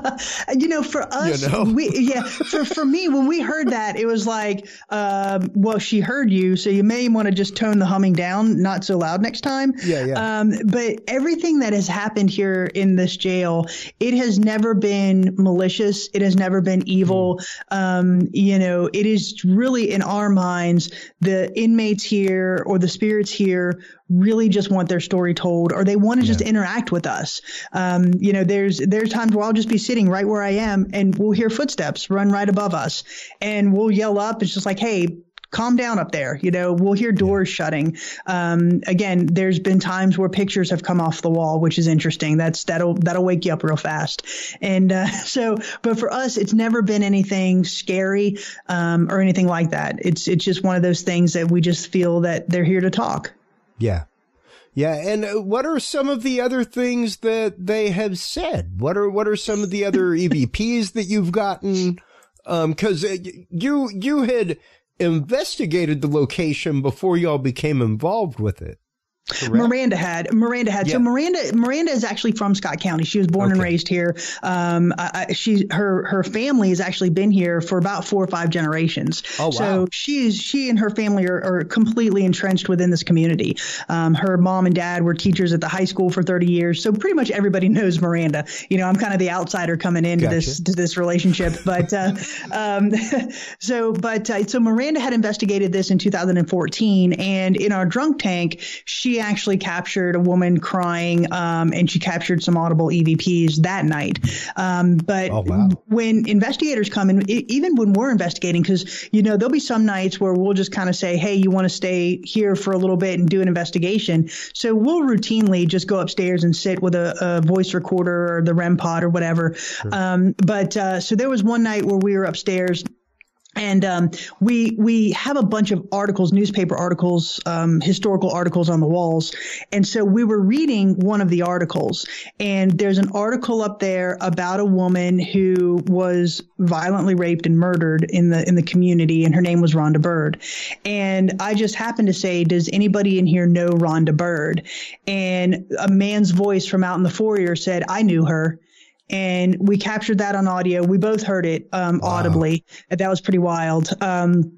Speaker 1: You know, for us, you know? we, yeah, for, for me, when we heard that, it was like, um, well, she heard you, so you may want to just tone the humming down, not so loud next time.
Speaker 2: Yeah, yeah.
Speaker 1: Um, but everything that has happened here in this jail, it has never been malicious. It has never been evil. Mm. Um, you know, it is really, in our minds, the inmates here or the spirits here really just want their story told, or they want to yeah. just interact with us. Um, you know, there's there's times where I'll just be sitting right where I am, and we'll hear footsteps run right above us, and we'll yell up. It's just like, "Hey, calm down up there." You know, we'll hear doors yeah. shutting. Um, again, there's been times where pictures have come off the wall, which is interesting. That's that'll that'll wake you up real fast. And uh, so, but for us, it's never been anything scary um, or anything like that. It's it's just one of those things that we just feel that they're here to talk.
Speaker 2: Yeah. Yeah. And what are some of the other things that they have said? What are, what are some of the other E V Ps that you've gotten? Um, cause you, you had investigated the location before y'all became involved with it. Correct.
Speaker 1: Miranda had. Miranda had. Yeah. So Miranda, Miranda is actually from Scott County. She was born okay. and raised here. Um, I, she, her, her family has actually been here for about four or five generations.
Speaker 2: Oh, wow.
Speaker 1: So she's, she and her family are, are completely entrenched within this community. Um, her mom and dad were teachers at the high school for thirty years. So pretty much everybody knows Miranda. You know, I'm kind of the outsider coming into gotcha. this, to this relationship, but, uh, um, so, but, uh, so Miranda had investigated this in two thousand fourteen, and in our drunk tank, she actually captured a woman crying, um, and she captured some audible E V Ps that night. Um, but
Speaker 2: oh, wow.
Speaker 1: when investigators come in, it, even when we're investigating, because, you know, there'll be some nights where we'll just kind of say, "Hey, you want to stay here for a little bit and do an investigation?" So we'll routinely just go upstairs and sit with a, a voice recorder or the R E M pod or whatever. Sure. Um, but uh, so there was one night where we were upstairs. And um, we we have a bunch of articles, newspaper articles, um, historical articles on the walls. And so we were reading one of the articles, and there's an article up there about a woman who was violently raped and murdered in the in the community, and her name was Rhonda Byrd. And I just happened to say, "Does anybody in here know Rhonda Byrd?" And a man's voice from out in the foyer said, "I knew her." And we captured that on audio. We both heard it um, wow. audibly. That was pretty wild. Um,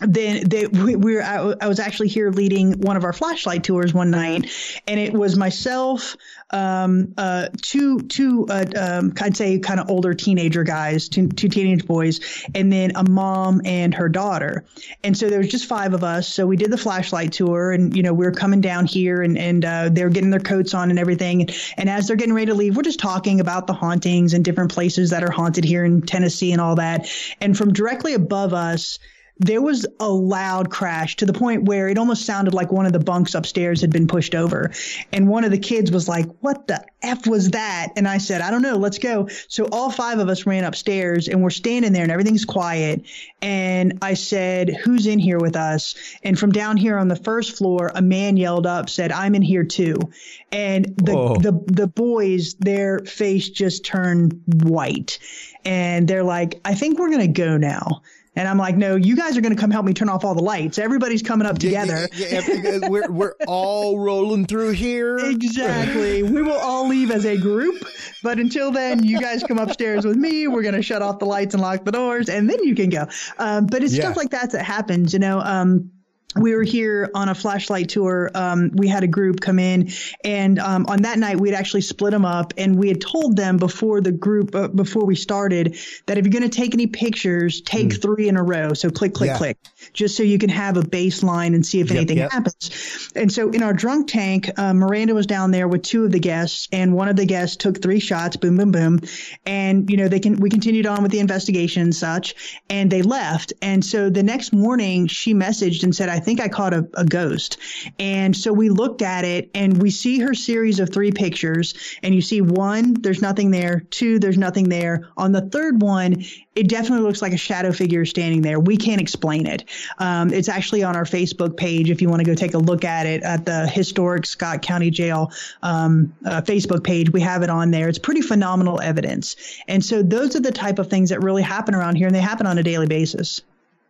Speaker 1: then they, we, we were, I, I was actually here leading one of our flashlight tours one night, and it was myself, um, uh, two, two, uh, um, I'd say kind of older teenager guys, two, two teenage boys, and then a mom and her daughter. And so there was just five of us. So we did the flashlight tour, and, you know, we were coming down here, and, and, uh, they were getting their coats on and everything. And as they're getting ready to leave, we're just talking about the hauntings and different places that are haunted here in Tennessee and all that. And from directly above us, there was a loud crash to the point where it almost sounded like one of the bunks upstairs had been pushed over. And one of the kids was like, what the F was that? And I said, I don't know. Let's go. So all five of us ran upstairs, and we're standing there and everything's quiet. And I said, who's in here with us? And from down here on the first floor, a man yelled up, said, I'm in here too. And the,
Speaker 2: oh.
Speaker 1: the, the boys, their face just turned white. And they're like, I think we're going to go now. And I'm like, no, you guys are going to come help me turn off all the lights. Everybody's coming up together.
Speaker 2: Yeah, yeah, yeah, we're, we're all rolling through here.
Speaker 1: Exactly. We will all leave as a group. But until then, you guys come upstairs with me. We're going to shut off the lights and lock the doors, and then you can go. Um, but it's yeah. stuff like that that happens, you know. Um, We were here on a flashlight tour. Um, we had a group come in, and um, on that night, we'd actually split them up, and we had told them before the group, uh, before we started, that if you're going to take any pictures, take mm. three in a row. So click, click, yeah. click, just so you can have a baseline and see if yep, anything yep. happens. And so in our drunk tank, uh, Miranda was down there with two of the guests, and one of the guests took three shots, boom, boom, boom. And, you know, they can, we continued on with the investigation and such, and they left. And so the next morning, she messaged and said, I I think I caught a, a ghost. And so we looked at it, and we see her series of three pictures, and you see one, there's nothing there. Two, there's nothing there. On the third one, it definitely looks like a shadow figure standing there. We can't explain it. Um, it's actually on our Facebook page if you want to go take a look at it at the Historic Scott County Jail um, uh, Facebook page. We have it on there. It's pretty phenomenal evidence. And so those are the type of things that really happen around here, and they happen on a daily basis.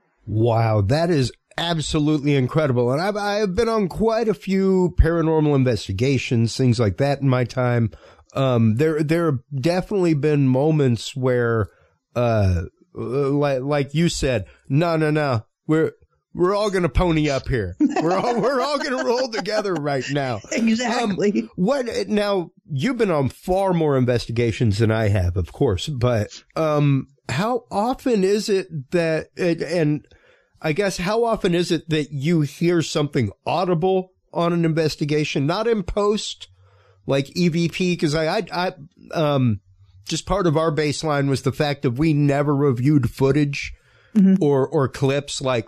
Speaker 2: Wow, that is absolutely incredible. And I've, I've been on quite a few paranormal investigations, things like that in my time. Um, there, there have definitely been moments where, uh, like, like you said, no, no, no, we're, we're all going to pony up here. We're all, we're all going to roll together right now.
Speaker 1: Exactly.
Speaker 2: Um, what now? You've been on far more investigations than I have, of course, but, um, how often is it that, it, and I guess how often is it that you hear something audible on an investigation, not in post, like E V P? Because I, I, I, um, just part of our baseline was the fact that we never reviewed footage mm-hmm. or, or clips like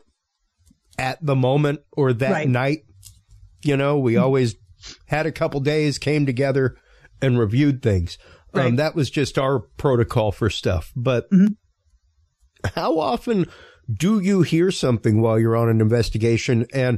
Speaker 2: at the moment or that right. night. You know, we mm-hmm. always had a couple days, came together and reviewed things. Right. Um, that was just our protocol for stuff. But mm-hmm. how often do you hear something while you're on an investigation? And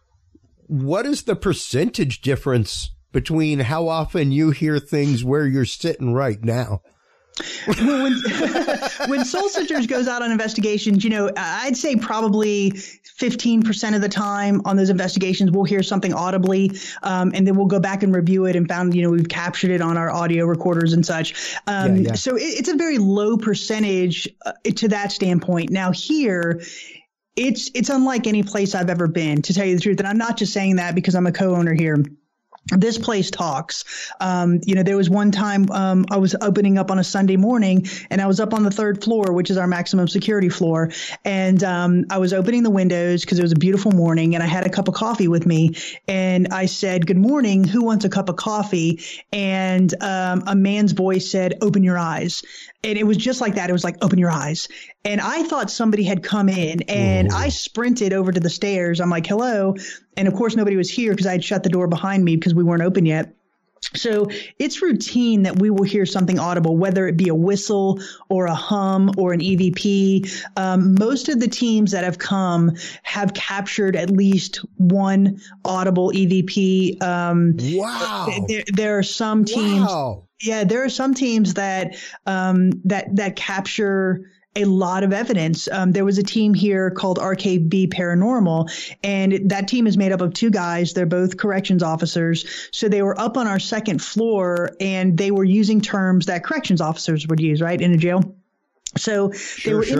Speaker 2: what is the percentage difference between how often you hear things where you're sitting right now?
Speaker 1: Well, when, when Soul Sisters goes out on investigations, you know, I'd say probably fifteen percent of the time on those investigations, we'll hear something audibly, um, and then we'll go back and review it and found, you know, we've captured it on our audio recorders and such. Um, yeah, yeah. So it, it's a very low percentage uh, to that standpoint. Now here, it's it's unlike any place I've ever been, to tell you the truth. And I'm not just saying that because I'm a co-owner here. This place talks. Um, you know, there was one time um, I was opening up on a Sunday morning, and I was up on the third floor, which is our maximum security floor. And um, I was opening the windows because it was a beautiful morning, and I had a cup of coffee with me. And I said, "Good morning. Who wants a cup of coffee?" And um, a man's voice said, "Open your eyes." And it was just like that. It was like, "Open your eyes." And I thought somebody had come in, and Whoa. I sprinted over to the stairs. I'm like, "Hello." And of course, nobody was here because I had shut the door behind me because we weren't open yet. So it's routine that we will hear something audible, whether it be a whistle or a hum or an E V P. Um, most of the teams that have come have captured at least one audible E V P. Um,
Speaker 2: wow.
Speaker 1: There, there are some teams.
Speaker 2: Wow.
Speaker 1: Yeah, there are some teams that um, that that capture a lot of evidence. Um, there was a team here called R K B Paranormal, and that team is made up of two guys. They're both corrections officers. So they were up on our second floor, and they were using terms that corrections officers would use, right, in a jail. So
Speaker 2: sure,
Speaker 1: they were
Speaker 2: sure.
Speaker 1: in our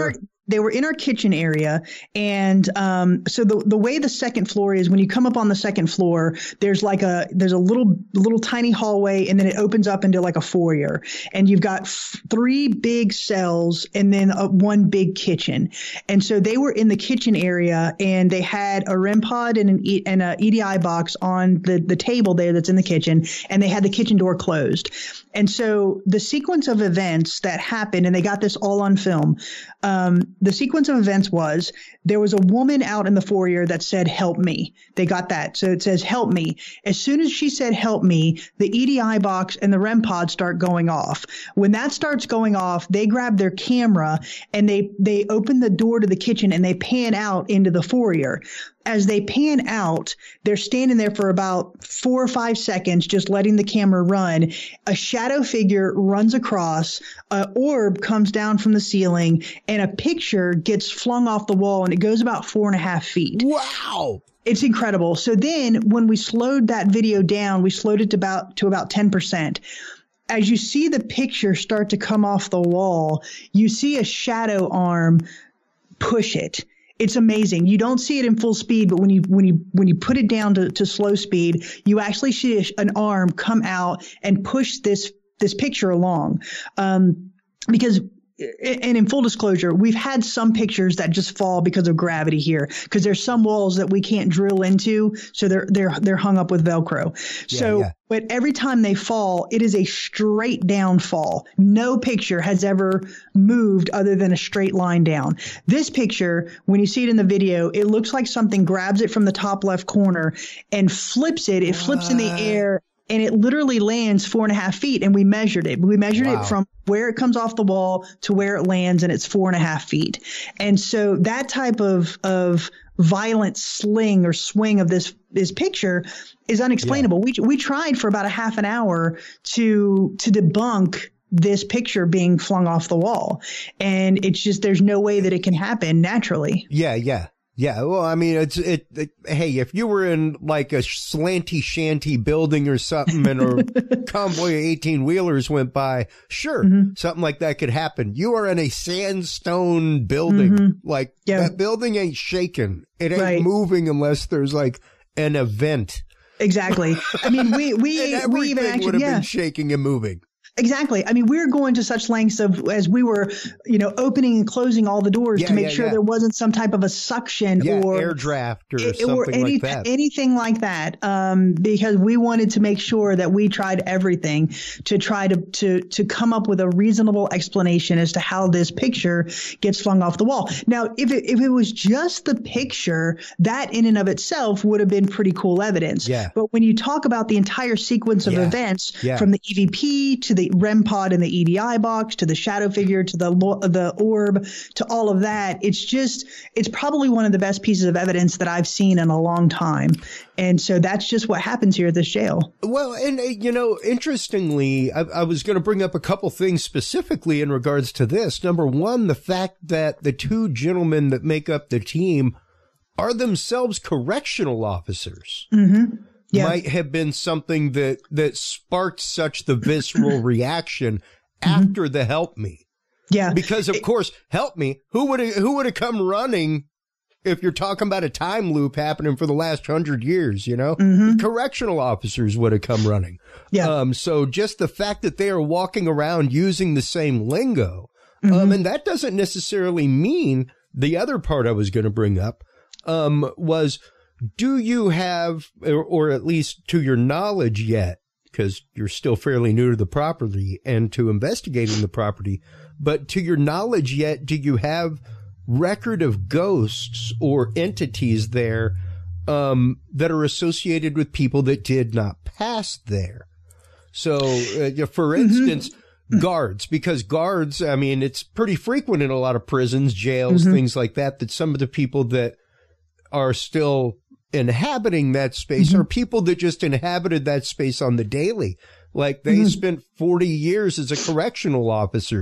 Speaker 1: they were in our kitchen area. And um, so the the way the second floor is, when you come up on the second floor, there's like a there's a little little tiny hallway, and then it opens up into like a foyer. And you've got f- three big cells and then a, one big kitchen. And so they were in the kitchen area, and they had a REM pod and an e- and a E D I box on the the table there that's in the kitchen, and they had the kitchen door closed. And so the sequence of events that happened, and they got this all on film. Um, the sequence of events was there was a woman out in the foyer that said, "Help me." They got that. So it says, "Help me." As soon as she said, "Help me," the E D I box and the REM pod start going off. When that starts going off, they grab their camera and they, they open the door to the kitchen and they pan out into the foyer. As they pan out, they're standing there for about four or five seconds, just letting the camera run. A shadow figure runs across, an orb comes down from the ceiling, and a picture gets flung off the wall, and it goes about four and a half feet.
Speaker 2: Wow.
Speaker 1: It's incredible. So then when we slowed that video down, we slowed it to about, to about ten percent. As you see the picture start to come off the wall, you see a shadow arm push it. It's amazing. You don't see it in full speed, but when you when you when you put it down to, to slow speed, you actually see an arm come out and push this this picture along. Um, because and in full disclosure, we've had some pictures that just fall because of gravity here, because there's some walls that we can't drill into, so they're they're they're hung up with Velcro. Yeah, so, yeah. But every time they fall, it is a straight down fall. No picture has ever moved other than a straight line down. This picture, when you see it in the video, it looks like something grabs it from the top left corner and flips it. It what? flips in the air. And it literally lands four and a half feet, and we measured it. We measured wow. it from where it comes off the wall to where it lands, and it's four and a half feet. And so that type of of violent sling or swing of this this picture is unexplainable. Yeah. We we tried for about a half an hour to to debunk this picture being flung off the wall, and it's just there's no way that it can happen naturally.
Speaker 2: Yeah, yeah. Yeah, well, I mean, it's it, it. Hey, if you were in like a slanty shanty building or something, and a convoy of eighteen wheelers went by, sure, mm-hmm. something like that could happen. You are in a sandstone building, mm-hmm. like yeah. that building ain't shaking. It ain't right. moving unless there's like an event.
Speaker 1: Exactly. I mean, we we
Speaker 2: and
Speaker 1: we even actually
Speaker 2: would have
Speaker 1: yeah.
Speaker 2: been shaking and moving.
Speaker 1: Exactly. I mean, we were going to such lengths of as we were, you know, opening and closing all the doors yeah, to make yeah, sure yeah. there wasn't some type of a suction
Speaker 2: yeah,
Speaker 1: or
Speaker 2: air draft or
Speaker 1: it,
Speaker 2: something
Speaker 1: or any,
Speaker 2: like that.
Speaker 1: Anything like that, um, because we wanted to make sure that we tried everything to try to to to come up with a reasonable explanation as to how this picture gets flung off the wall. Now, if it, if it was just the picture, that in and of itself would have been pretty cool evidence.
Speaker 2: Yeah.
Speaker 1: But when you talk about the entire sequence of
Speaker 2: yeah.
Speaker 1: events
Speaker 2: yeah.
Speaker 1: from the E V P to the REM pod and the E D I box to the shadow figure to the the orb to all of that, it's just it's probably one of the best pieces of evidence that I've seen in a long time. And so that's just what happens here at this jail.
Speaker 2: Well, and, uh, you know, interestingly, I, I was going to bring up a couple things specifically in regards to this. Number one, the fact that the two gentlemen that make up the team are themselves correctional officers.
Speaker 1: Mm-hmm. Yeah.
Speaker 2: Might have been something that, that sparked such the visceral reaction after mm-hmm. the help me.
Speaker 1: Yeah.
Speaker 2: Because of it, course, help me. Who would have, who would have come running if you're talking about a time loop happening for the last hundred years, you know?
Speaker 1: Mm-hmm.
Speaker 2: Correctional officers would have come running.
Speaker 1: Yeah.
Speaker 2: Um, so just the fact that they are walking around using the same lingo,
Speaker 1: mm-hmm.
Speaker 2: um, and that doesn't necessarily mean the other part I was going to bring up, um, was, do you have, or, or at least to your knowledge yet, because you're still fairly new to the property and to investigating the property, but to your knowledge yet, do you have record of ghosts or entities there um, that are associated with people that did not pass there? So, uh, for instance, mm-hmm. guards, because guards, I mean, it's pretty frequent in a lot of prisons, jails, mm-hmm. things like that, that some of the people that are still inhabiting that space mm-hmm. are people that just inhabited that space on the daily. Like they mm-hmm. spent forty years as a correctional officer.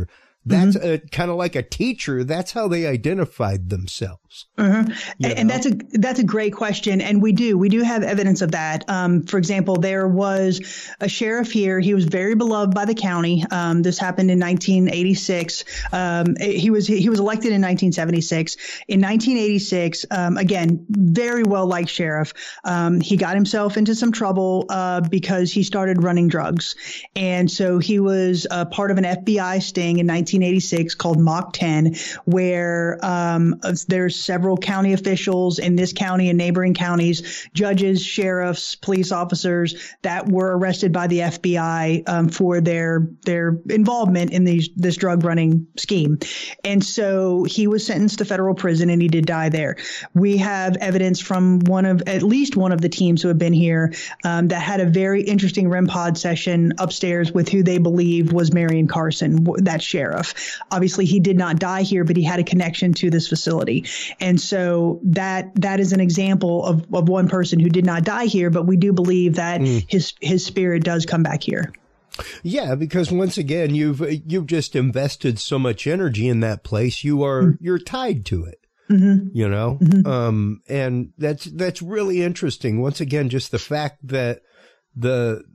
Speaker 2: That's
Speaker 1: mm-hmm.
Speaker 2: a kind of like a teacher. That's how they identified themselves.
Speaker 1: Mm-hmm. And
Speaker 2: know?
Speaker 1: that's a that's a great question. And we do we do have evidence of that. Um, for example, there was a sheriff here. He was very beloved by the county. Um, this happened in nineteen eighty-six. Um, he was he was elected in nineteen seventy-six. In nineteen eighty-six, um, again, very well liked sheriff. Um, he got himself into some trouble uh, because he started running drugs, and so he was a part of an F B I sting in nineteen eighty-six called Mach ten, where um, there's several county officials in this county and neighboring counties, judges, sheriffs, police officers that were arrested by the F B I um, for their their involvement in these this drug running scheme. And so he was sentenced to federal prison and he did die there. We have evidence from one of at least one of the teams who have been here um, that had a very interesting REM pod session upstairs with who they believe was Marion Carson, that sheriff. Obviously, he did not die here, but he had a connection to this facility. And so that that is an example of, of one person who did not die here, but we do believe that mm. his his spirit does come back here.
Speaker 2: Yeah, because once again, you've you've just invested so much energy in that place. You are mm. you're tied to it. Mm-hmm. You know, mm-hmm. um, and that's that's really interesting. Once again, just the fact that the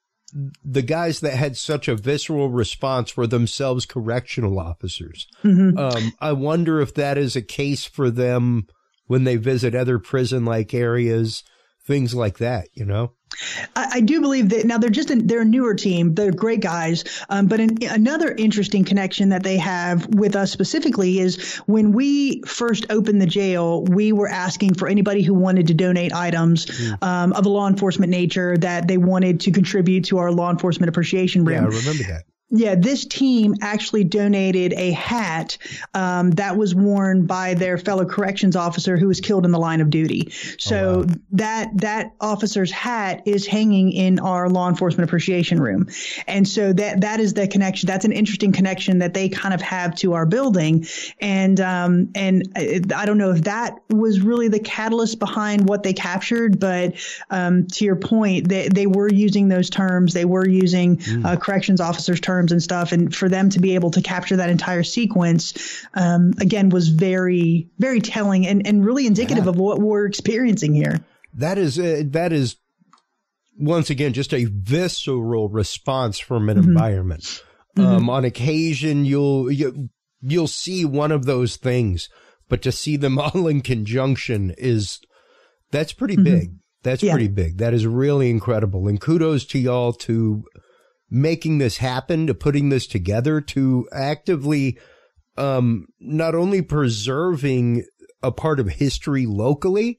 Speaker 2: the guys that had such a visceral response were themselves correctional officers. Mm-hmm. Um, I wonder if that is a case for them when they visit other prison-like areas, things like that, you know?
Speaker 1: I, I do believe that now they're just a, they're a newer team. They're great guys. Um, but an, another interesting connection that they have with us specifically is when we first opened the jail, we were asking for anybody who wanted to donate items mm. um, of a law enforcement nature that they wanted to contribute to our law enforcement appreciation room.
Speaker 2: Yeah, I remember that.
Speaker 1: Yeah, this team actually donated a hat um, that was worn by their fellow corrections officer who was killed in the line of duty. So oh, wow. that that officer's hat is hanging in our law enforcement appreciation room. And so that that is the connection. That's an interesting connection that they kind of have to our building. And um, and I don't know if that was really the catalyst behind what they captured. But um, to your point, they, they were using those terms. They were using mm. uh, corrections officers' terms and stuff, and for them to be able to capture that entire sequence, um, again, was very, very telling and, and really indicative yeah. of what we're experiencing here.
Speaker 2: That is, uh, that is, once again, just a visceral response from an mm-hmm. environment. Mm-hmm. Um, on occasion, you'll, you, you'll see one of those things, but to see them all in conjunction is, that's pretty mm-hmm. big. That's yeah. pretty big. That is really incredible. And kudos to y'all to making this happen, to putting this together, to actively um, not only preserving a part of history locally,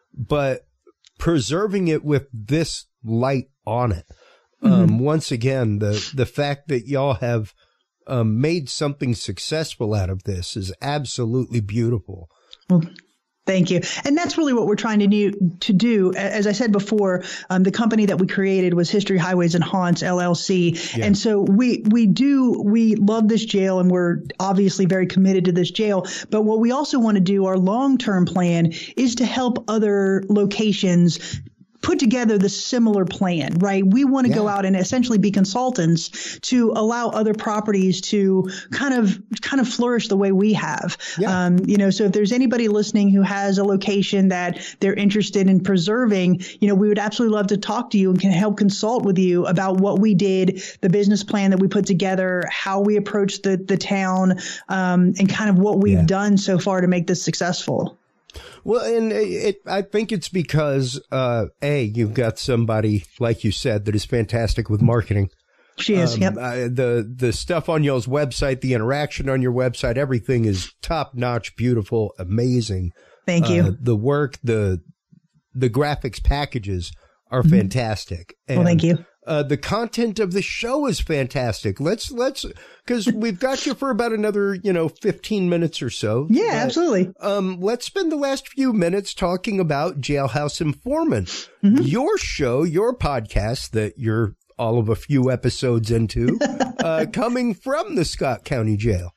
Speaker 2: but preserving it with this light on it. Mm-hmm. Um, once again, the, the fact that y'all have um, made something successful out of this is absolutely beautiful.
Speaker 1: Well, thank you. And that's really what we're trying to do. To do. As I said before, um, the company that we created was History Highways and Haunts, L L C. Yeah. And so we we do, we love this jail and we're obviously very committed to this jail. But what we also want to do, our long-term plan, is to help other locations put together the similar plan, right? We want to yeah. go out and essentially be consultants to allow other properties to kind of kind of flourish the way we have. Yeah. Um, you know, so if there's anybody listening who has a location that they're interested in preserving, you know, we would absolutely love to talk to you and can help consult with you about what we did, the business plan that we put together, how we approached the the town, um, and kind of what we've yeah. done so far to make this successful.
Speaker 2: Well, and it, I think it's because, uh, A, you've got somebody, like you said, that is fantastic with marketing.
Speaker 1: She is, um, yep.
Speaker 2: Uh, the, the stuff on y'all's website, the interaction on your website, everything is top-notch, beautiful, amazing.
Speaker 1: Thank you.
Speaker 2: Uh, the work, the the graphics packages are mm-hmm. fantastic.
Speaker 1: And, well, thank you.
Speaker 2: Uh, the content of the show is fantastic. Let's, let's, because we've got you for about another, you know, fifteen minutes or so.
Speaker 1: Yeah, but, absolutely.
Speaker 2: Um, let's spend the last few minutes talking about Jailhouse Informant, mm-hmm. your show, your podcast that you're all of a few episodes into, uh, coming from the Scott County Jail.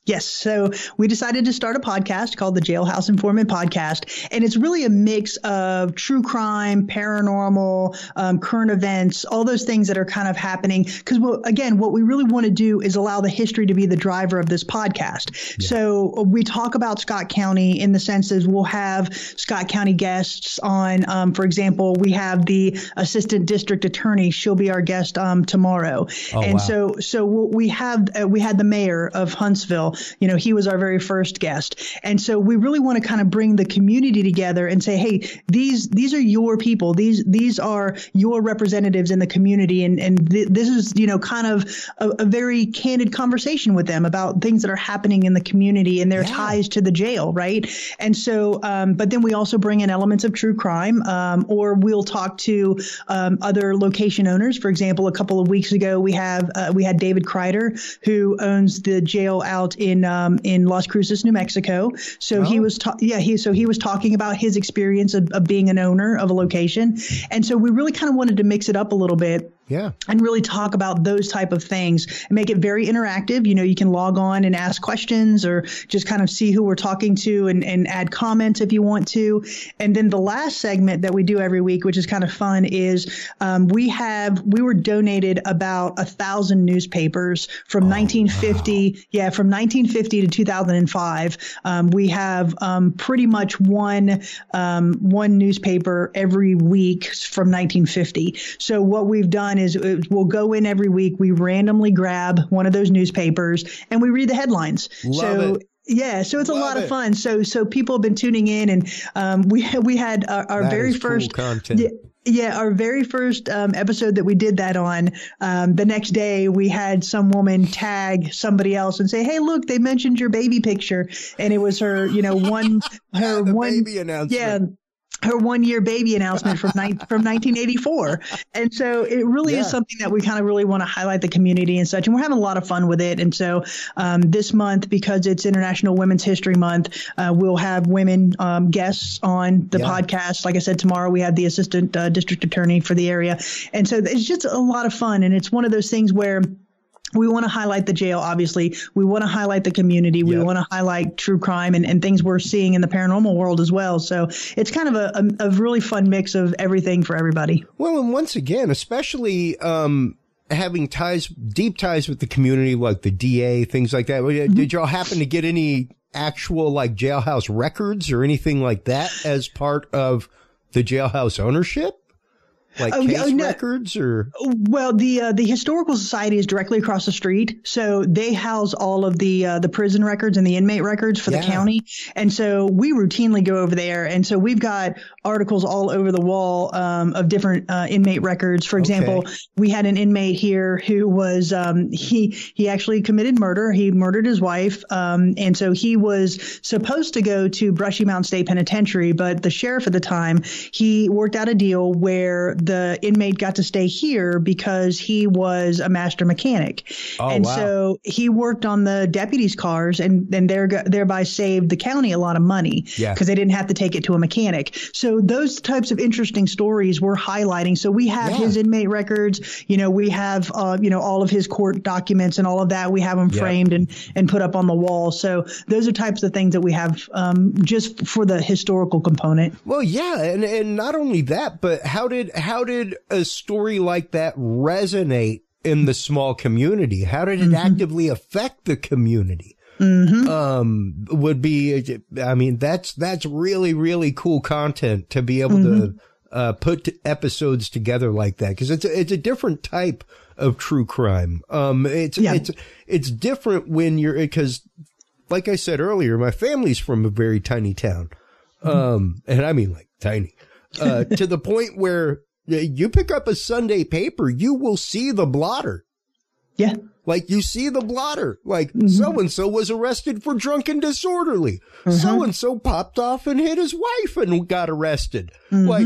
Speaker 1: Yes. So we decided to start a podcast called the Jailhouse Informant Podcast. And it's really a mix of true crime, paranormal, um, current events, all those things that are kind of happening. Because, well, again, what we really want to do is allow the history to be the driver of this podcast. Yeah. So we talk about Scott County in the sense as we'll have Scott County guests on. Um, for example, we have the assistant district attorney. She'll be our guest um, tomorrow.
Speaker 2: Oh,
Speaker 1: and
Speaker 2: wow.
Speaker 1: so so we have uh, we had the mayor of Huntsville. You know, he was our very first guest. And so we really want to kind of bring the community together and say, hey, these these are your people. These these are your representatives in the community. And, and th- this is, you know, kind of a, a very candid conversation with them about things that are happening in the community and their yeah. ties to the jail. Right. And so um, but then we also bring in elements of true crime um, or we'll talk to um, other location owners. For example, a couple of weeks ago, we have uh, we had David Kreider, who owns the jail out in Um, in Las Cruces, New Mexico. So oh. he was, ta- yeah, he, so he was talking about his experience of, of being an owner of a location. And so we really kind of wanted to mix it up a little bit.
Speaker 2: Yeah.
Speaker 1: And really talk about those type of things and make it very interactive. You know, you can log on and ask questions or just kind of see who we're talking to and, and add comments if you want to. And then the last segment that we do every week, which is kind of fun, is um, we have we were donated about a thousand newspapers from oh, nineteen fifty. Wow. Yeah, from nineteen fifty to two thousand five. Um, we have um, pretty much one um, one newspaper every week from nineteen fifty. So what we've done is we'll go in every week. We randomly grab one of those newspapers and we read the headlines.
Speaker 2: Love
Speaker 1: so
Speaker 2: it.
Speaker 1: Yeah, so it's a
Speaker 2: Love
Speaker 1: lot
Speaker 2: it.
Speaker 1: of fun. So so people have been tuning in, and um, we we had our, our
Speaker 2: that
Speaker 1: very
Speaker 2: is
Speaker 1: first
Speaker 2: cool content.
Speaker 1: Yeah, Yeah, our very first um, episode that we did that on, um, the next day we had some woman tag somebody else and say, "Hey, look, they mentioned your baby picture," and it was her, you know, one her
Speaker 2: the
Speaker 1: one
Speaker 2: baby announcement.
Speaker 1: Yeah. her one-year baby announcement from ni- from nineteen eighty-four. And so it really
Speaker 2: yeah.
Speaker 1: is something that we kind of really want to highlight the community and such. And we're having a lot of fun with it. And so um, this month, because it's International Women's History Month, uh, we'll have women um, guests on the yeah. podcast. Like I said, tomorrow we have the assistant uh, district attorney for the area. And so it's just a lot of fun. And it's one of those things where we want to highlight the jail, obviously. We want to highlight the community. We yep. want to highlight true crime and, and things we're seeing in the paranormal world as well. So it's kind of a, a, a really fun mix of everything for everybody.
Speaker 2: Well, and once again, especially um, having ties, deep ties with the community, like the D A, things like that. Mm-hmm. Did y'all happen to get any actual like jailhouse records or anything like that as part of the jailhouse ownership? Like oh, case oh, no. records or?
Speaker 1: Well, the uh, the Historical Society is directly across the street. So they house all of the uh, the prison records and the inmate records for yeah. the county. And so we routinely go over there. And so we've got articles all over the wall um, of different uh, inmate records. For example, okay. we had an inmate here who was um, he he actually committed murder. He murdered his wife. Um, and so he was supposed to go to Brushy Mountain State Penitentiary. But the sheriff at the time, he worked out a deal where the inmate got to stay here because he was a master mechanic.
Speaker 2: Oh,
Speaker 1: and
Speaker 2: wow.
Speaker 1: so he worked on the deputies' cars and, and there, thereby saved the county a lot of money because
Speaker 2: yeah.
Speaker 1: they didn't have to take it to a mechanic. So those types of interesting stories we're highlighting. So we have yeah. his inmate records. You know, we have, uh, you know, all of his court documents and all of that. We have them
Speaker 2: yeah.
Speaker 1: framed and, and put up on the wall. So those are types of things that we have um, just for the historical component.
Speaker 2: Well, yeah. And, and not only that, but how did, how How did a story like that resonate in the small community? How did it mm-hmm. actively affect the community? Mm-hmm. Um, would be, I mean, that's, that's really, really cool content to be able mm-hmm. to, uh, put episodes together like that. Cause it's a, it's a different type of true crime. Um, it's, yeah. it's, it's different when you're, cause like I said earlier, my family's from a very tiny town. Mm-hmm. Um, and I mean like tiny, uh, to the point where, you pick up a Sunday paper, you will see the blotter.
Speaker 1: Yeah.
Speaker 2: Like you see the blotter. Like mm-hmm. so-and-so was arrested for drunk and disorderly. Mm-hmm. So-and-so popped off and hit his wife and got arrested. Mm-hmm. Like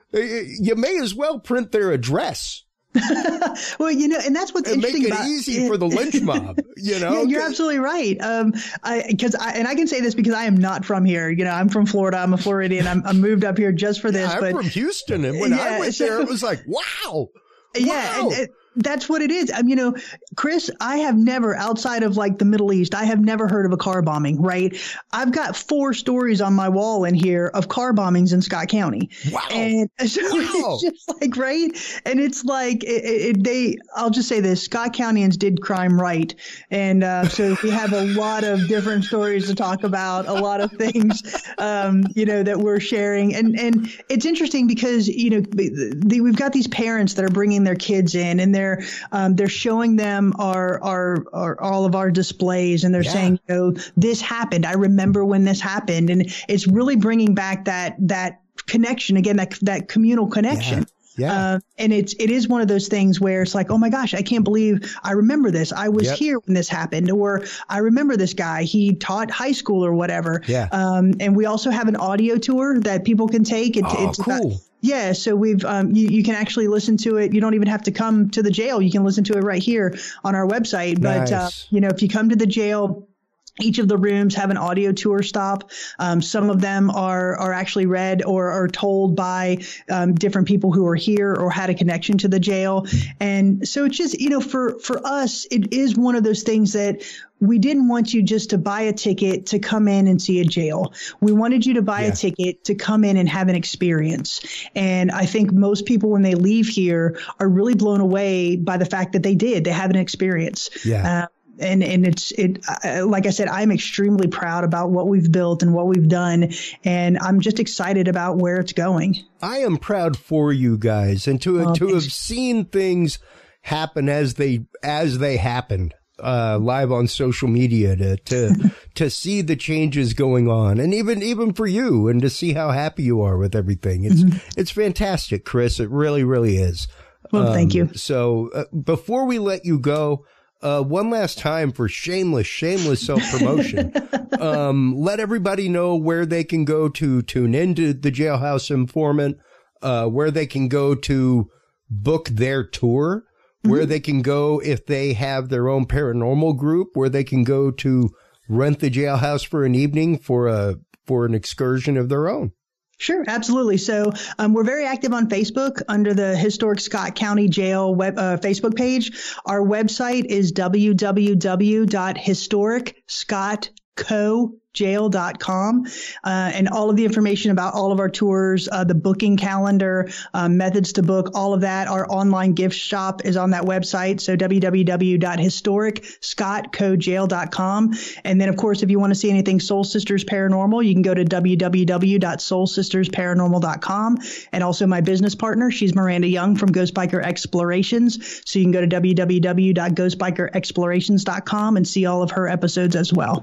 Speaker 2: you may as well print their address.
Speaker 1: Well, you know, and that's what's
Speaker 2: and
Speaker 1: interesting
Speaker 2: make it
Speaker 1: about
Speaker 2: easy for the lynch mob, you know?
Speaker 1: Yeah, you're absolutely right. Um, I, cause I, and I can say this because I am not from here. You know, I'm from Florida. I'm a Floridian. I'm, I'm moved up here just for this.
Speaker 2: Yeah, I'm
Speaker 1: but,
Speaker 2: from Houston. And when yeah, I went so, there, it was like, wow.
Speaker 1: Yeah.
Speaker 2: wow.
Speaker 1: And, and, That's what it is. Um, you know, Chris, I have never, outside of like the Middle East, I have never heard of a car bombing, right? I've got four stories on my wall in here of car bombings in Scott County.
Speaker 2: Wow.
Speaker 1: And so
Speaker 2: Wow.
Speaker 1: it's just like, right? And it's like, it, it, they, I'll just say this, Scott Countyans did crime right. And uh, so we have a lot of different stories to talk about, a lot of things, um, you know, that we're sharing. And, and it's interesting because, you know, the, we've got these parents that are bringing their kids in, and they're um, they're showing them our, our our all of our displays, and they're yeah. saying, you know, this happened. I remember when this happened, and it's really bringing back that that connection again, that that communal connection.
Speaker 2: Yeah. Yeah.
Speaker 1: Uh, and it's it is one of those things where it's like, oh my gosh, I can't believe I remember this. I was yep. here when this happened, or I remember this guy. He taught high school or whatever.
Speaker 2: Yeah.
Speaker 1: Um, and we also have an audio tour that people can take. It,
Speaker 2: oh,
Speaker 1: it's
Speaker 2: cool.
Speaker 1: About, yeah. So we've um, you, you can actually listen to it. You don't even have to come to the jail. You can listen to it right here on our website.
Speaker 2: Nice.
Speaker 1: But uh, you know, if you come to the jail, each of the rooms have an audio tour stop. Um, some of them are are actually read or are told by um, different people who are here or had a connection to the jail. And so it's just, you know, for, for us, it is one of those things that we didn't want you just to buy a ticket to come in and see a jail. We wanted you to buy yeah. a ticket to come in and have an experience. And I think most people, when they leave here, are really blown away by the fact that they did. They have an experience.
Speaker 2: Yeah.
Speaker 1: Uh, And and it's it uh, like I said, I'm extremely proud about what we've built and what we've done, and I'm just excited about where it's going.
Speaker 2: I am proud for you guys, and to
Speaker 1: oh,
Speaker 2: to
Speaker 1: thanks.
Speaker 2: have seen things happen as they as they happened uh, live on social media, to to to see the changes going on, and even even for you, and to see how happy you are with everything. It's mm-hmm. it's fantastic, Chris. It really really is.
Speaker 1: Well, um, thank you.
Speaker 2: So uh, before we let you go, Uh, one last time for shameless, shameless self-promotion. um, let everybody know where they can go to tune into the Jailhouse Informant, uh, where they can go to book their tour, mm-hmm. where they can go if they have their own paranormal group, where they can go to rent the jailhouse for an evening for a, for an excursion of their own.
Speaker 1: Sure, absolutely. So um, we're very active on Facebook under the Historic Scott County Jail web, uh, Facebook page. Our website is w w w dot historic scott co jail dot com, uh, and all of the information about all of our tours, uh, the booking calendar, um, methods to book, all of that. Our online gift shop is on that website. So w w w dot historic scott co jail dot com. And then, of course, if you want to see anything Soul Sisters Paranormal, you can go to w w w dot soul sisters paranormal dot com. And also my business partner, she's Miranda Young from Ghost Biker Explorations. So you can go to w w w dot ghost biker explorations dot com and see all of her episodes as well.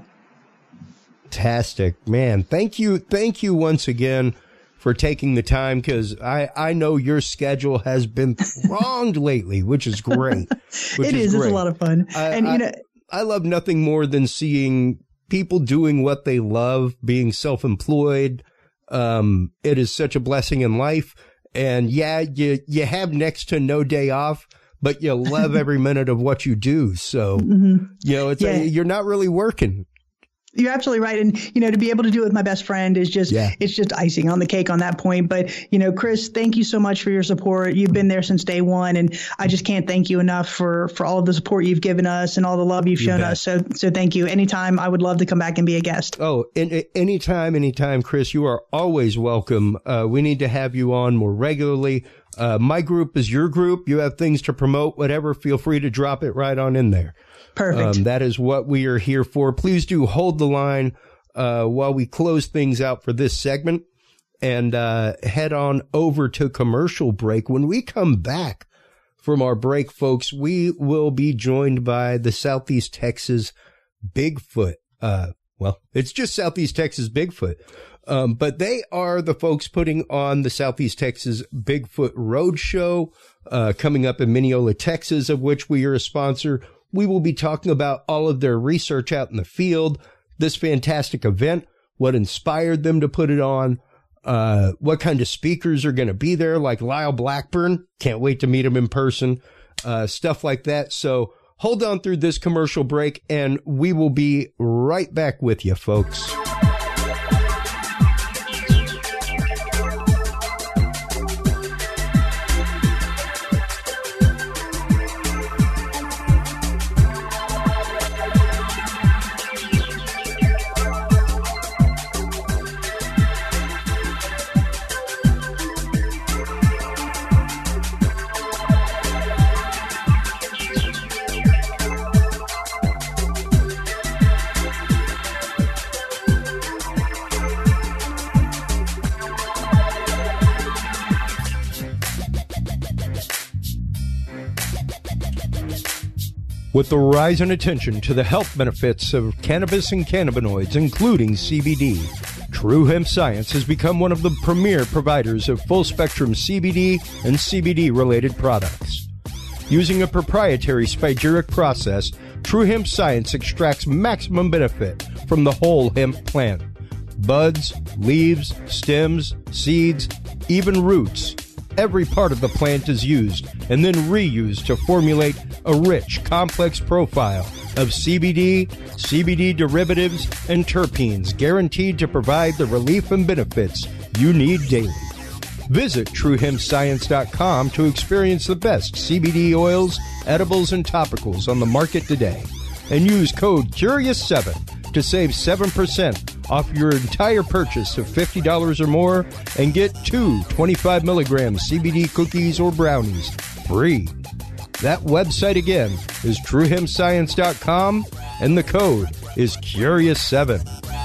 Speaker 2: Fantastic, man. Thank you. Thank you once again for taking the time, because I, I know your schedule has been thronged lately, which is great. Which
Speaker 1: it is. is it's a lot of fun.
Speaker 2: I,
Speaker 1: and,
Speaker 2: I,
Speaker 1: you know,
Speaker 2: I love nothing more than seeing people doing what they love, being self-employed. Um, it is such a blessing in life. And yeah, you, you have next to no day off, but you love every minute of what you do. So, mm-hmm. you know, it's
Speaker 1: yeah.
Speaker 2: a, you're not really working.
Speaker 1: You're absolutely right. And, you know, to be able to do it with my best friend is just, yeah. it's just icing on the cake on that point. But, you know, Chris, thank you so much for your support. You've been there since day one. And I just can't thank you enough for, for all of the support you've given us and all the love you've you shown bet. us. So, so thank you. Anytime, I would love to come back and be a guest.
Speaker 2: Oh, in, anytime, anytime, Chris, you are always welcome. Uh, we need to have you on more regularly. Uh, my group is your group. You have things to promote, whatever. Feel free to drop it right on in there.
Speaker 1: Perfect.
Speaker 2: Um, that is what we are here for. Please do hold the line uh, while we close things out for this segment, and uh, head on over to commercial break. When we come back from our break, folks, we will be joined by the Southeast Texas Bigfoot. Uh, well, it's just Southeast Texas Bigfoot. Um, but they are the folks putting on the Southeast Texas Bigfoot Roadshow, uh, coming up in Mineola, Texas, of which we are a sponsor. We will be talking about all of their research out in the field, this fantastic event, what inspired them to put it on, uh, what kind of speakers are going to be there, like Lyle Blackburn. Can't wait to meet him in person, uh, stuff like that. So hold on through this commercial break, and we will be right back with you, folks. With the rise in attention to the health benefits of cannabis and cannabinoids, including C B D, True Hemp Science has become one of the premier providers of full-spectrum C B D and C B D-related products. Using a proprietary spagyric process, True Hemp Science extracts maximum benefit from the whole hemp plant. Buds, leaves, stems, seeds, even roots. Every part of the plant is used and then reused to formulate a rich, complex profile of C B D, C B D derivatives, and terpenes guaranteed to provide the relief and benefits you need daily. Visit true hemp science dot com to experience the best C B D oils, edibles, and topicals on the market today. And use code Curious seven to save seven percent off your entire purchase of fifty dollars or more and get two twenty-five milligram C B D cookies or brownies free. That website again is true hemp science dot com and the code is Curious seven.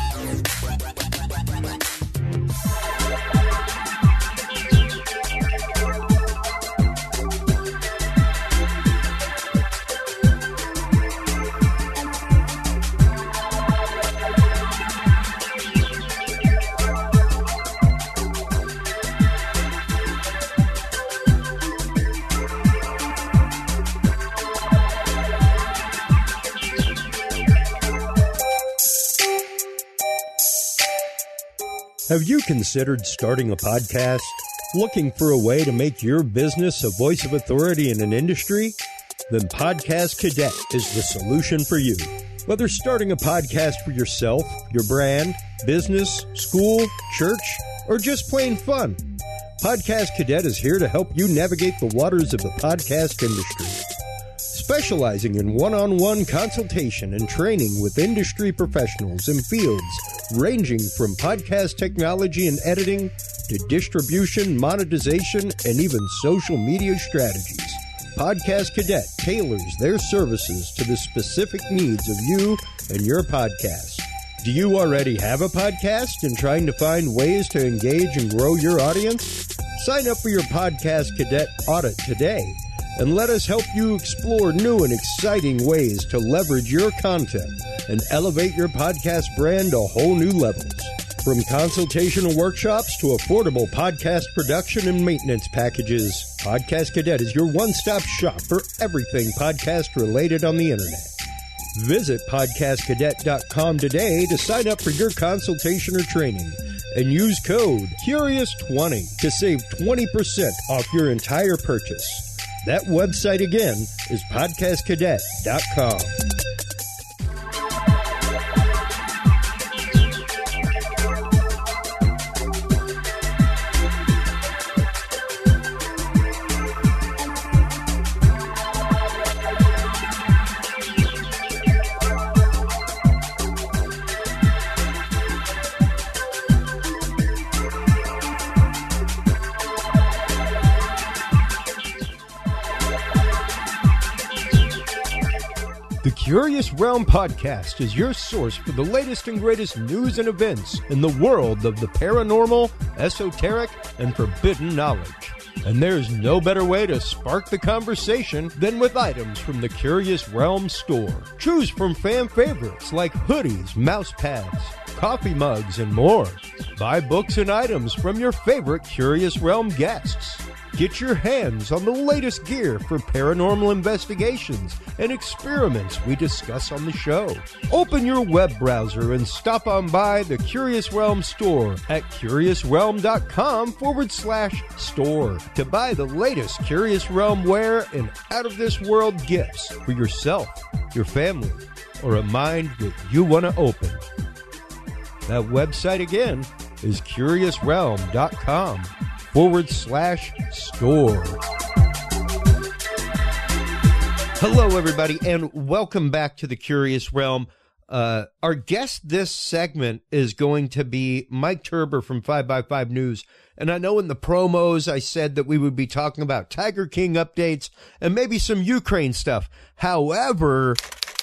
Speaker 2: Have you considered starting a podcast? Looking for a way to make your business a voice of authority in an industry? Then Podcast Cadet is the solution for you. Whether starting a podcast for yourself, your brand, business, school, church, or just plain fun, Podcast Cadet is here to help you navigate the waters of the podcast industry. Specializing in one-on-one consultation and training with industry professionals in fields ranging from podcast technology and editing to distribution, monetization, and even social media strategies. Podcast Cadet tailors their services to the specific needs of you and your podcast. Do you already have a podcast and trying to find ways to engage and grow your audience? Sign up for your Podcast Cadet audit today and let us help you explore new and exciting ways to leverage your content and elevate your podcast brand to whole new levels. From consultational workshops to affordable podcast production and maintenance packages, Podcast Cadet is your one-stop shop for everything podcast related on the internet. Visit podcast cadet dot com today to sign up for your consultation or training and use code Curious twenty to save twenty percent off your entire purchase. That website again is podcast cadet dot com. The Curious Realm Podcast is your source for the latest and greatest news and events in the world of the paranormal, esoteric, and forbidden knowledge. And there's no better way to spark the conversation than with items from the Curious Realm store. Choose from fan favorites like hoodies, mouse pads, coffee mugs, and more. Buy books and items from your favorite Curious Realm guests. Get your hands on the latest gear for paranormal investigations and experiments we discuss on the show. Open your web browser and stop on by the Curious Realm store at curious realm dot com forward slash store to buy the latest Curious Realm wear and out-of-this-world gifts for yourself, your family, or a mind that you want to open. That website again is curious realm dot com forward slash store. Hello, everybody, and welcome back to the Curious Realm. Uh, our guest this segment is going to be Mike Turber from five by five News. And I know in the promos I said that we would be talking about Tiger King updates and maybe some Ukraine stuff. However,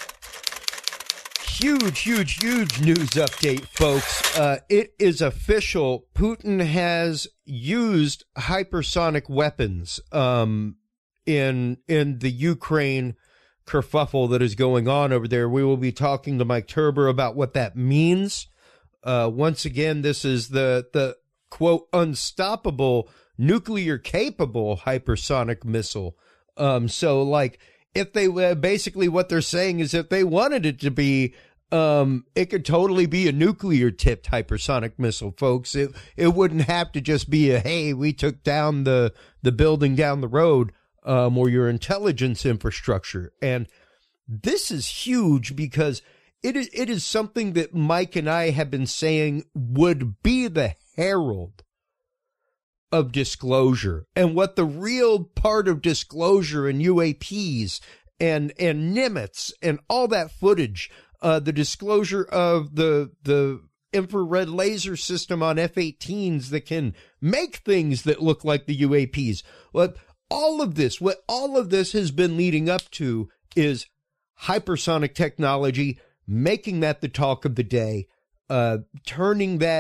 Speaker 2: huge, huge, huge news update, folks. Uh, it is official. Putin has used hypersonic weapons um, in in the Ukraine kerfuffle that is going on over there. We will be talking to Mike Turber about what that means. Uh, once again, this is the, the quote, unstoppable, nuclear-capable hypersonic missile. Um, so, like, if they uh, basically what they're saying is if they wanted it to be, um, it could totally be a nuclear-tipped hypersonic missile, folks. It it wouldn't have to just be a, hey, we took down the, the building down the road, um, or your intelligence infrastructure. And this is huge because it is, it is something that Mike and I have been saying would be the herald of disclosure, and what the real part of disclosure in U A Ps and and Nimitz and all that footage, uh, the disclosure of the the infrared laser system on F eighteens that can make things that look like the U A Ps. What all of this, what all of this has been leading up to is hypersonic technology, making that the talk of the day, uh, turning that